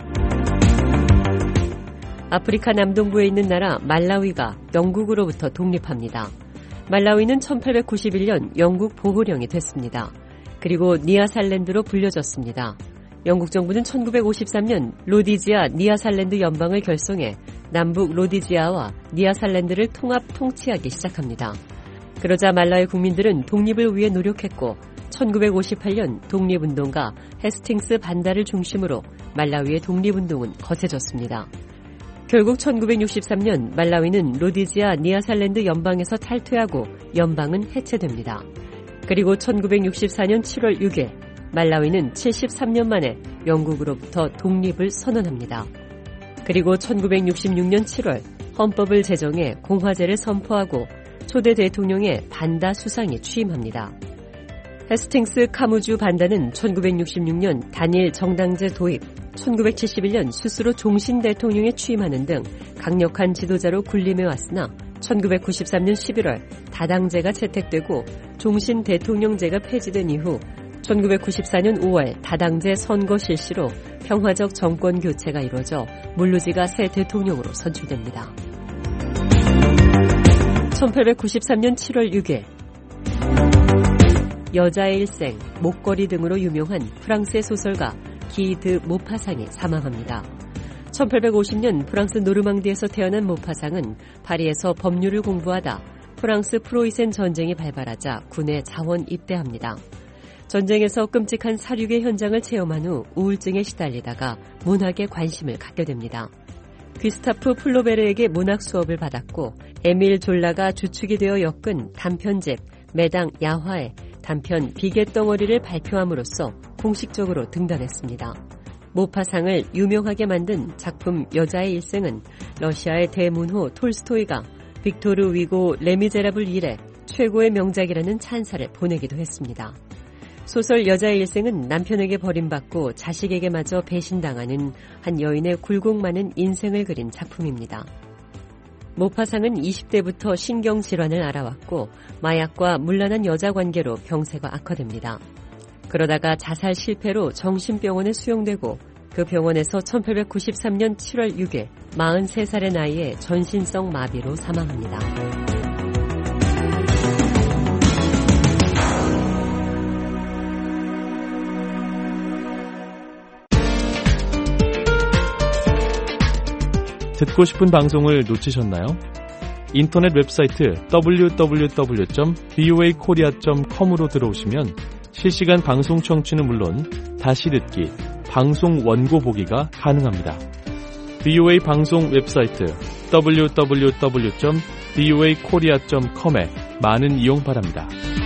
아프리카 남동부에 있는 나라 말라위가 영국으로부터 독립합니다. 말라위는 1891년 영국 보호령이 됐습니다. 그리고 니아살랜드로 불려졌습니다. 영국 정부는 1953년 로디지아 니아살랜드 연방을 결성해 남북 로디지아와 니아살랜드를 통합 통치하기 시작합니다. 그러자 말라위 국민들은 독립을 위해 노력했고 1958년 독립운동가 헤스팅스 반다를 중심으로 말라위의 독립운동은 거세졌습니다. 결국 1963년 말라위는 로디지아 니아살랜드 연방에서 탈퇴하고 연방은 해체됩니다. 그리고 1964년 7월 6일 말라위는 73년 만에 영국으로부터 독립을 선언합니다. 그리고 1966년 7월 헌법을 제정해 공화제를 선포하고 초대 대통령의 반다 수상이 취임합니다. 헤스팅스 카무주 반다는 1966년 단일 정당제 도입, 1971년 스스로 종신 대통령에 취임하는 등 강력한 지도자로 군림해왔으나 1993년 11월 다당제가 채택되고 종신 대통령제가 폐지된 이후 1994년 5월 다당제 선거 실시로 평화적 정권 교체가 이루어져 물루지가 새 대통령으로 선출됩니다. 1893년 7월 6일 여자의 일생, 목걸이 등으로 유명한 프랑스의 소설가 기 드 모파상이 사망합니다. 1850년 프랑스 노르망디에서 태어난 모파상은 파리에서 법률을 공부하다 프랑스 프로이센 전쟁이 발발하자 군에 자원 입대합니다. 전쟁에서 끔찍한 사륙의 현장을 체험한 후 우울증에 시달리다가 문학에 관심을 갖게 됩니다. 귀스타프 플로베르에게 문학 수업을 받았고 에밀 졸라가 주축이 되어 엮은 단편집 매당 야화에 단편 비계덩어리를 발표함으로써 공식적으로 등단했습니다. 모파상을 유명하게 만든 작품 여자의 일생은 러시아의 대문호 톨스토이가 빅토르 위고 레미제라블 이래 최고의 명작이라는 찬사를 보내기도 했습니다. 소설 여자의 일생은 남편에게 버림받고 자식에게마저 배신당하는 한 여인의 굴곡 많은 인생을 그린 작품입니다. 모파상은 20대부터 신경질환을 앓아왔고 마약과 문란한 여자 관계로 병세가 악화됩니다. 그러다가 자살 실패로 정신병원에 수용되고 그 병원에서 1893년 7월 6일 43살의 나이에 전신성 마비로 사망합니다. 듣고 싶은 방송을 놓치셨나요? 인터넷 웹사이트 www.voakorea.com으로 들어오시면 실시간 방송 청취는 물론 다시 듣기, 방송 원고 보기가 가능합니다. VOA 방송 웹사이트 www.voakorea.com에 많은 이용 바랍니다.